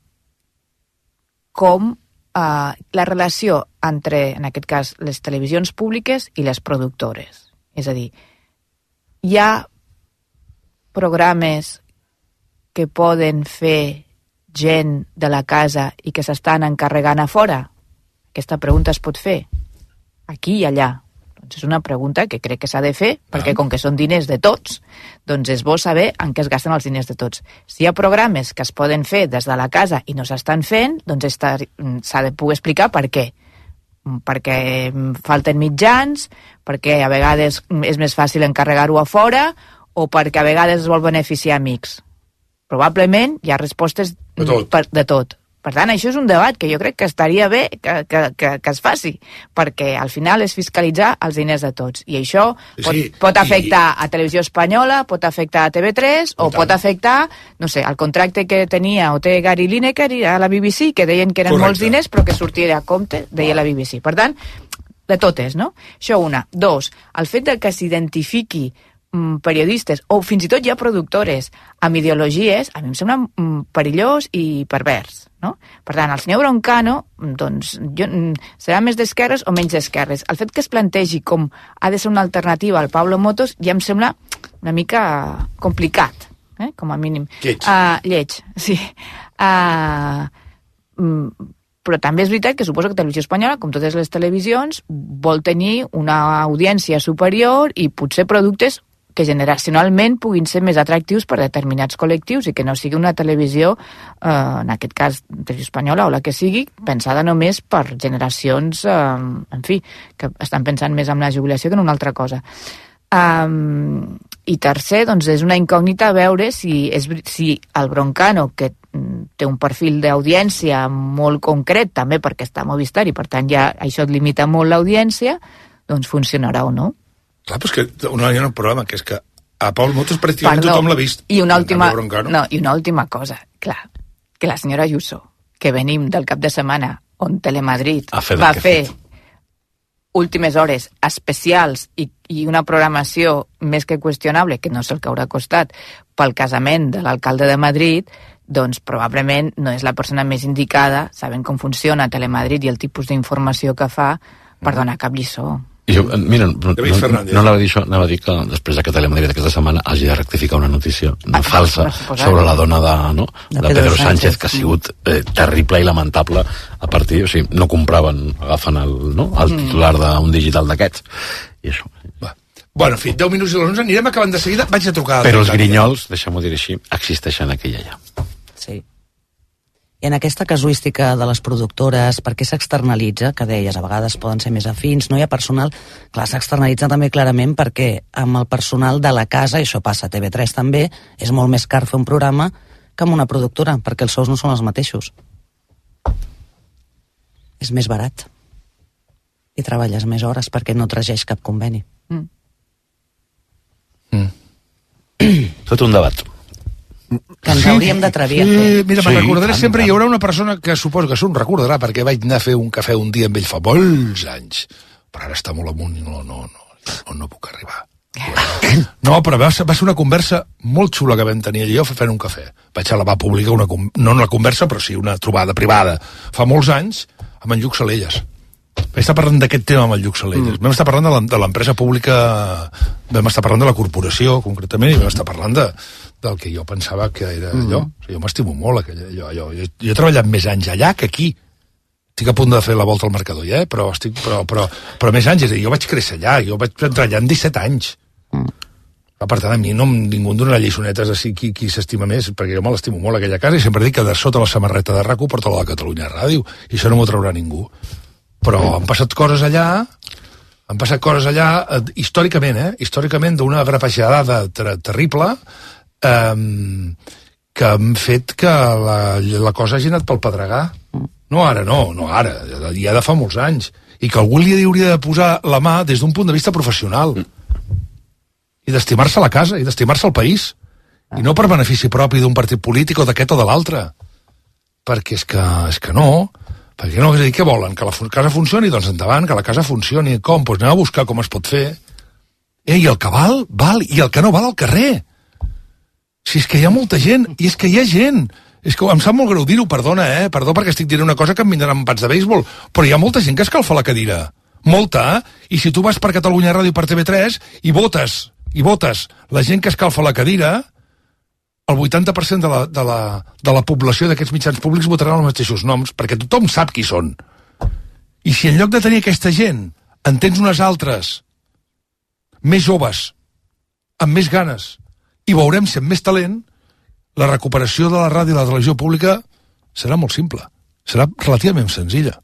com eh, la relació entre, en aquest cas, les televisions públiques i les productores. És a dir, hi ha programes que poden fer gent de la casa i que s'estan encarregant a fora? Aquesta pregunta es pot fer aquí i allà. Doncs és una pregunta que crec que s'ha de fer, perquè com que són diners de tots, doncs és bo saber en què es gasten els diners de tots. Si hi ha programes que es poden fer des de la casa i no s'estan fent, doncs s'ha de poder explicar per què. Perquè falten mitjans, perquè a vegades és més fàcil encarregar-ho a fora, o perquè a vegades es vol beneficiar amics. Probablement hi ha respostes de tot. Per, de tot. Per tant, això és un debat que jo crec que estaria bé que, que, que, que es faci, perquè al final és fiscalitzar els diners de tots. I això pot, sí, pot afectar i... a Televisió Espanyola, pot afectar a T V tres, o pot afectar, no sé, el contracte que tenia o té Gary Lineker a la B B C, que deien que eren Correcte. molts diners, però que sortia a compte, deia la B B C. Per tant, de totes, no? Això una. Dos, el fet de que s'identifiqui periodistes, o fins i tot ja productores amb ideologies, a mi em sembla perillós i pervers, no? Per tant, el senyor Broncano, doncs, jo, serà més d'esquerres o menys d'esquerres. El fet que es plantegi com ha de ser una alternativa al Pablo Motos ja em sembla una mica complicat, eh? Com a mínim. Lleig. Uh, lleig, sí. Uh, però també és veritat que suposo que Televisió Espanyola, com totes les televisions, vol tenir una audiència superior i potser productes que generacionalment puguin ser més atractius per determinats col·lectius i que no sigui una televisió, eh, en aquest cas Televisió Espanyola o la que sigui, pensada només per generacions, eh, en fi, que estan pensant més en la jubilació que en una altra cosa. Um, I tercer, doncs és una incògnita veure si, és, si el Broncano, que té un perfil d'audiència molt concret, també perquè està a Movistar, i per tant ja això et limita molt l'audiència, doncs funcionarà o no. Clar, però és que una, hi ha un problema, que és que a Paul Motos pràcticament Perdó, tothom l'ha vist. I una, última, no, I una última cosa, clar, que la senyora Ayuso, que venim del cap de setmana on Telemadrid va fer últimes hores especials i, i una programació més que qüestionable, que no sé el que haurà costat, pel casament de l'alcalde de Madrid, doncs probablement no és la persona més indicada, sabent com funciona Telemadrid i el tipus d'informació que fa, per donar cap lliçó. Jo, mira, no, no, no anava a dir això, anava a dir que després que Telemadrid aquesta setmana hagi de rectificar una notícia una ah, falsa sobre la dona de, no, de, de Pedro, Pedro Sánchez, Sánchez, que ha sigut eh, terrible i lamentable a partir, o sigui, no compraven, agafen el, no, el titular d'un digital d'aquests, i això. Va. Bueno, en fi, deu minuts i les onze, anirem acabant de seguida, vaig a trucar. Però els grinyols, deixem-ho dir així, existeixen aquí i allà. Sí. I en aquesta casuística de les productores, per què s'externalitza, que deies, a vegades poden ser més afins, no hi ha personal, clar, s'externalitza també clarament perquè amb el personal de la casa, i això passa a T V tres també, és molt més car fer un programa que amb una productora, perquè els sous no són els mateixos. És més barat. I treballes més hores perquè no trageix cap conveni. Mm. Mm. Tot un debat. Que ens hauríem d'atrevir a fer. Sí, mira, me'n Sí, recordaré tant, sempre, tant. hi haurà una persona que suposo que s'ho recordarà, perquè vaig anar a fer un cafè un dia amb ell fa molts anys, però ara està molt amunt i no, no, no, no, no puc arribar. No, però va ser, va ser una conversa molt xula que vam tenir ell i jo fent un cafè. Vaig a la va publicar, una, no una conversa, però sí una trobada privada, fa molts anys, amb en Lluc Salelles. Vam estar parlant d'aquest tema amb el Lluc Salelles. Mm. Vam estar parlant de la- de l'empresa pública, vam estar parlant de la corporació, concretament, i vam estar parlant de, del que jo pensava que era mm. allò. O sigui, jo m'estimo molt, aquell, allò, allò. Jo, jo he treballat més anys allà que aquí. Estic a punt de fer la volta al Mercador, ja, eh? però, estic, però, però, però més anys, és a dir, jo vaig créixer allà, jo vaig entrar allà amb disset anys. Mm. Per tant, a mi no, ningú em donarà lliçonetes de si qui, qui s'estima més, perquè jo me l'estimo molt aquella casa, i sempre dic que de sota la samarreta de RAC u porto la de Catalunya Ràdio, i això no m'ho traurà ningú. Però han passat coses allà, han passat coses allà, eh, històricament, eh? Històricament d'una grapejada ter terrible, eh, que han fet que la, la cosa hagi anat pel pedregar. No ara, no, no ara, ja de fa molts anys. I que algú li hauria de posar la mà des d'un punt de vista professional. I d'estimar-se la casa, i d'estimar-se el país. I no per benefici propi d'un partit polític o d'aquest o de l'altre. Perquè és que, és que no... Perquè no, és a dir, què volen? Que la fun casa funcioni? Doncs endavant, que la casa funcioni. Com? Doncs anem a buscar com es pot fer. Eh, i el que val, val, i el que no val al carrer. Si és que hi ha molta gent, i és que hi ha gent. És que em sap molt greu dir-ho, perdona, eh? Perdó perquè estic dient una cosa que em vindran amb pats de béisbol, però hi ha molta gent que escalfa la cadira. Molta, eh? I si tu vas per Catalunya Ràdio per T V tres i votes, i votes la gent que escalfa la cadira, el vuitanta per cent de la, de la, de la població d'aquests mitjans públics votaran els mateixos noms, perquè tothom sap qui són. I si en lloc de tenir aquesta gent en tens unes altres més joves, amb més ganes, i veurem si amb més talent, la recuperació de la ràdio i la televisió pública serà molt simple, serà relativament senzilla.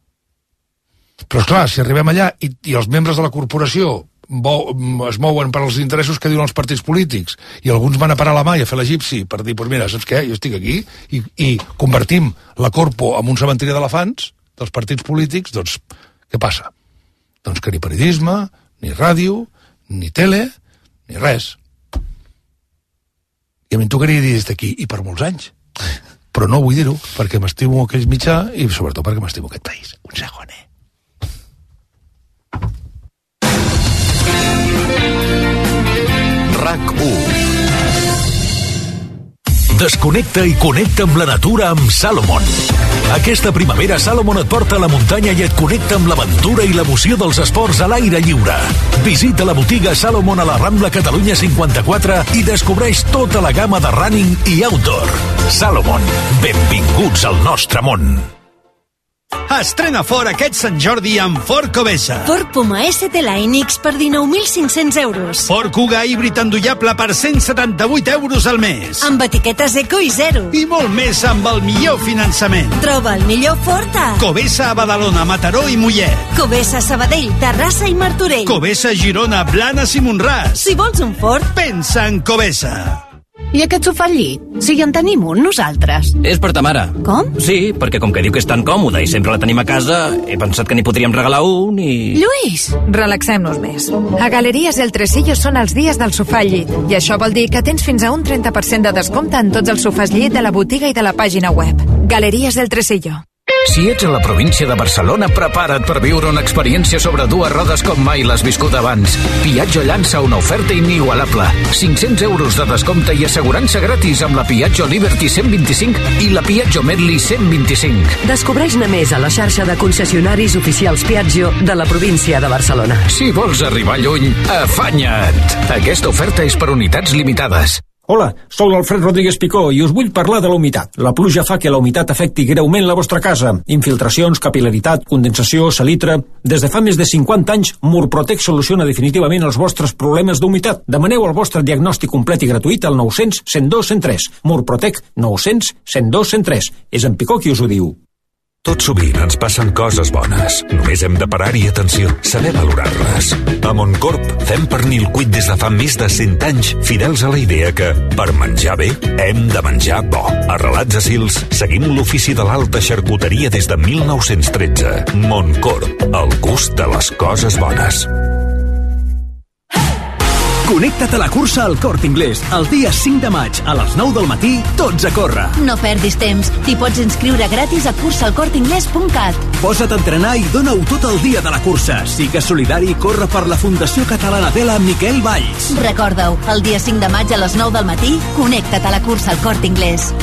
Però clar, si arribem allà i, i els membres de la corporació es mouen per als interessos que diuen els partits polítics i alguns van a parar la mà i a fer l'egipci per dir, pues mira, saps què? Jo estic aquí i, i convertim la corpo en un cementiri d'elefants dels partits polítics, doncs què passa? Doncs que ni periodisme, ni ràdio, ni tele, ni res. I a mi em tocaria dir des d'aquí, i per molts anys. Però no vull dir-ho, perquè m'estimo aquells mitjà i sobretot perquè m'estimo aquest país. Un segon, eh? RAC u. Desconnecta i connecta amb la natura amb Salomon. Aquesta primavera Salomon et porta a la muntanya i et connecta amb l'aventura i l'emoció dels esports a l'aire lliure. Visita la botiga Salomon a la Rambla Catalunya cinquanta-quatre i descobreix tota la gamma de running i outdoor. Salomon, benvinguts al nostre món. Estrena Ford aquest Sant Jordi amb Ford Covesa. Ford Puma S T Line X per dinou mil cinc-cents euros. Ford Kuga híbrid endollable per cent setanta-vuit euros al mes. Amb etiquetes eco i zero. I molt més amb el millor finançament. Troba el millor Ford a Covesa a Badalona, Mataró i Mollet. Covesa a Sabadell, Terrassa i Martorell. Covesa a Girona, Blanes i Montràs. Si vols un Ford, pensa en Covesa. I aquest sofà al llit? Si en tenim un nosaltres. És per ta mare. Com? Sí, perquè com que diu que és tan còmode i sempre la tenim a casa, he pensat que n'hi podríem regalar un i... Lluís, relaxem-nos més. A Galeries El Tresillo són els dies del sofà al llit. I això vol dir que tens fins a un trenta per cent de descompte en tots els sofàs llit de la botiga i de la pàgina web. Galeries El Tresillo. Si ets a la província de Barcelona, prepara't per viure una experiència sobre dues rodes com mai l'has viscut abans. Piaggio llança una oferta inigualable. cinc-cents euros de descompte i assegurança gratis amb la Piaggio Liberty cent vint-i-cinc i la Piaggio Medley cent vint-i-cinc. Descobreix-ne més a la xarxa de concessionaris oficials Piaggio de la província de Barcelona. Si vols arribar lluny, afanya't! Aquesta oferta és per unitats limitades. Hola, sóc l'Alfred Rodríguez Picó i us vull parlar de la humitat. La pluja fa que la humitat afecti greument la vostra casa. Infiltracions, capil·laritat, condensació, salitre... Des de fa més de cinquanta anys, Murprotec soluciona definitivament els vostres problemes d'humitat. Demaneu el vostre diagnòstic complet i gratuït al nou cents, cent dos, cent tres. Murprotec nou cents, cent dos, cent tres. És en Picó qui us ho diu. Tot sovint ens passen coses bones. Només hem de parar-hi atenció, saber valorar-les. A Montcorp fem pernil cuit des de fa més de cent anys, fidels a la idea que, per menjar bé, hem de menjar bo. A Relats a Sils seguim l'ofici de l'alta xarcuteria des de mil nou-cents tretze. Montcorp, el gust de les coses bones. Connecta't a la cursa al Corte Inglés. El dia cinc de maig, a les nou del matí, tots a córrer. No perdis temps. T'hi pots inscriure gratis a cursa al corte inglés punt cat. Posa't a entrenar i dona-ho tot el dia de la cursa. Sigues solidari i corre per la Fundació Catalana de la Miquel Valls. Recorda-ho, el dia cinc de maig a les nou del matí, connecta't a la cursa al Corte Inglés.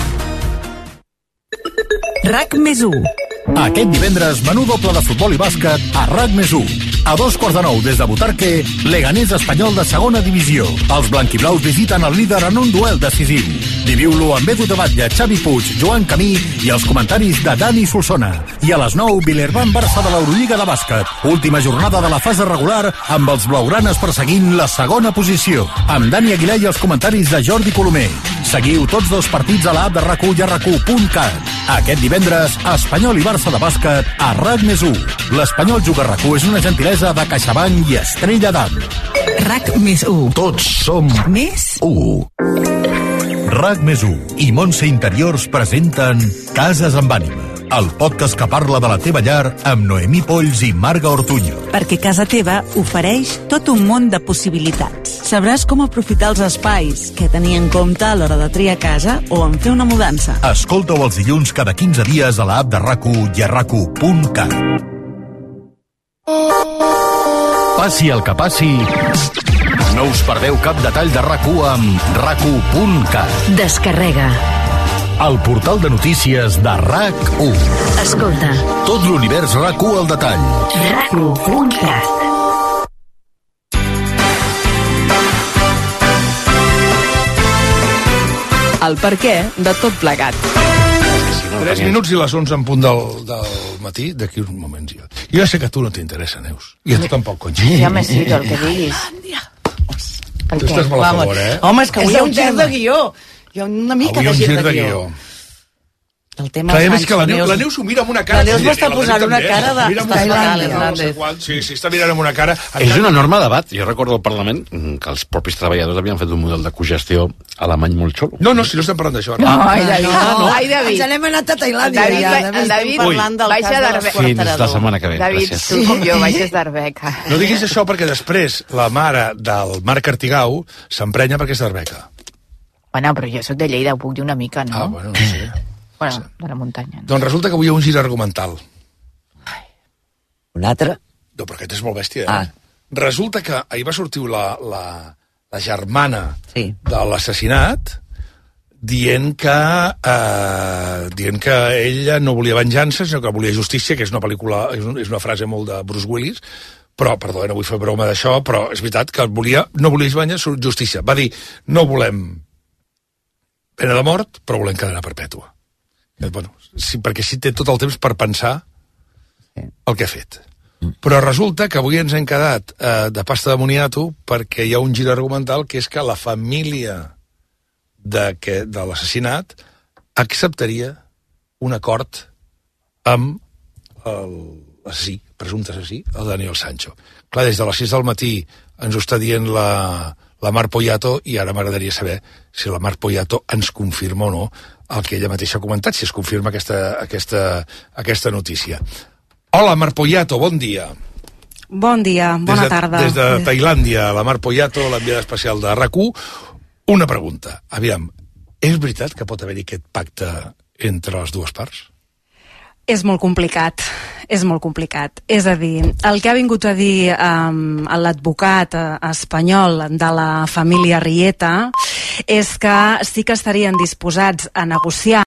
RAC més u. Aquest divendres, menú doble de futbol i bàsquet a RAC més u. A dos quarts de nou des de Butarque, Leganés Espanyol de segona divisió. Els blanquiblaus visiten el líder en un duel decisiu. Viviu-lo amb Edu de Batlle, Xavi Puig, Joan Camí i els comentaris de Dani Solsona. I a les nou, Villerban Barça de l'Eurolliga de bàsquet. Última jornada de la fase regular amb els blaugranes perseguint la segona posició. Amb Dani Aguilar i els comentaris de Jordi Colomer. Seguiu tots dos partits a l'app de RAC u i a RAC u punt cat. Aquest divendres, Espanyol i Barça de bàsquet a RAC més u. L'Espanyol Juga RAC u és una gentilesa de CaixaBank i Estrella d'Am. RAC més u. Tots som Més u. RAC més u i Montse Interiors presenten Cases amb ànima, el podcast que parla de la teva llar amb Noemí Polls i Marga Ortuño. Perquè casa teva ofereix tot un món de possibilitats. Sabràs com aprofitar els espais, què tenir en compte a l'hora de triar casa o en fer una mudança. Escolta-ho els dilluns cada quinze dies a l'app de RAC u i a RAC u punt cat. Passi el que passi, no us perdeu cap detall de RAC u amb RAC u punt cat. Descarrega. El portal de notícies de RAC u. Escolta. Tot l'univers RAC u al detall. RAC u punt cat. El per què de tot plegat. Tres minuts i les onze en punt del, del matí, d'aquí uns moments jo. Jo sé que a tu no t'interessa, Neus. I a tu tampoc, Conxi. Sí, home, sí, el que diguis. Tu estàs molt a favor, eh? Home, és que avui És hi ha el un gir tema. de guió. Hi ha una mica Avui de un gir gir de de guió. guió. El tema Clar, dels és que la Neus, Neus- la Neus s'ho mira amb una cara... La Neus Sí, m'està la Neus posant una també, cara de- mira amb està una cara, fatal, no sé Hernández. quant. Sí, sí, està mirant amb una cara... És un enorme debat. Jo recordo al Parlament que els propis treballadors havien fet un model de cogestió alemany molt xulo. No, no, si no estem parlant d'això. No, ai, David, no, no. ai, David. Ens n'hem anat a Tailàndia, David, ja. va- David, el David estem parlant del baixa cas de d'Arbe- l'esportador. Fins la setmana que ve. David, Gràcies. tu com jo, baixes d'Arbeca. No diguis això perquè després la mare del Marc Artigau s'emprenya perquè és d'Arbeca. Bueno, però jo sóc de Lleida, ho puc dir una mica, no? Ah, bueno, no sé. Bueno, de la muntanya. Doncs resulta que avui hi ha un gir argumental. Un altre? No, però aquest és molt bèstia, eh? Ah. Resulta que ahir va sortir la, la, la germana Sí. de l'assassinat dient que eh, dient que ella no volia venjança, sinó que volia justícia, que és una pel·lícula, és, un, és una frase molt de Bruce Willis, però, perdó, no vull fer broma d'això, però és veritat que volia, no volia venjança, justícia. Va dir, no volem pena de mort, però volem cadena perpètua. Eh, Bueno, sí, perquè així té tot el temps per pensar el que ha fet. Però resulta que avui ens hem quedat eh, de pasta de moniato perquè hi ha un gir argumental que és que la família de, que, de l'assassinat acceptaria un acord amb l'assassí, presumpte assassí, el Daniel Sancho. Clar, des de les sis del matí ens ho està dient la, la Mar Poyato i ara m'agradaria saber si la Mar Poyato ens confirma o no el que ella mateixa ha comentat, si es confirma aquesta, aquesta, aquesta notícia. Hola, Mar Poyato, bon dia. Bon dia, bona des de, tarda. Des de Tailàndia, la Mar Poyato, l'enviada especial de RAC u. Una pregunta, aviam, és veritat que pot haver-hi aquest pacte entre les dues parts? És molt complicat, és molt complicat. És a dir, el que ha vingut a dir um, l'advocat uh, espanyol de la família Rieta és que sí que estarien disposats a negociar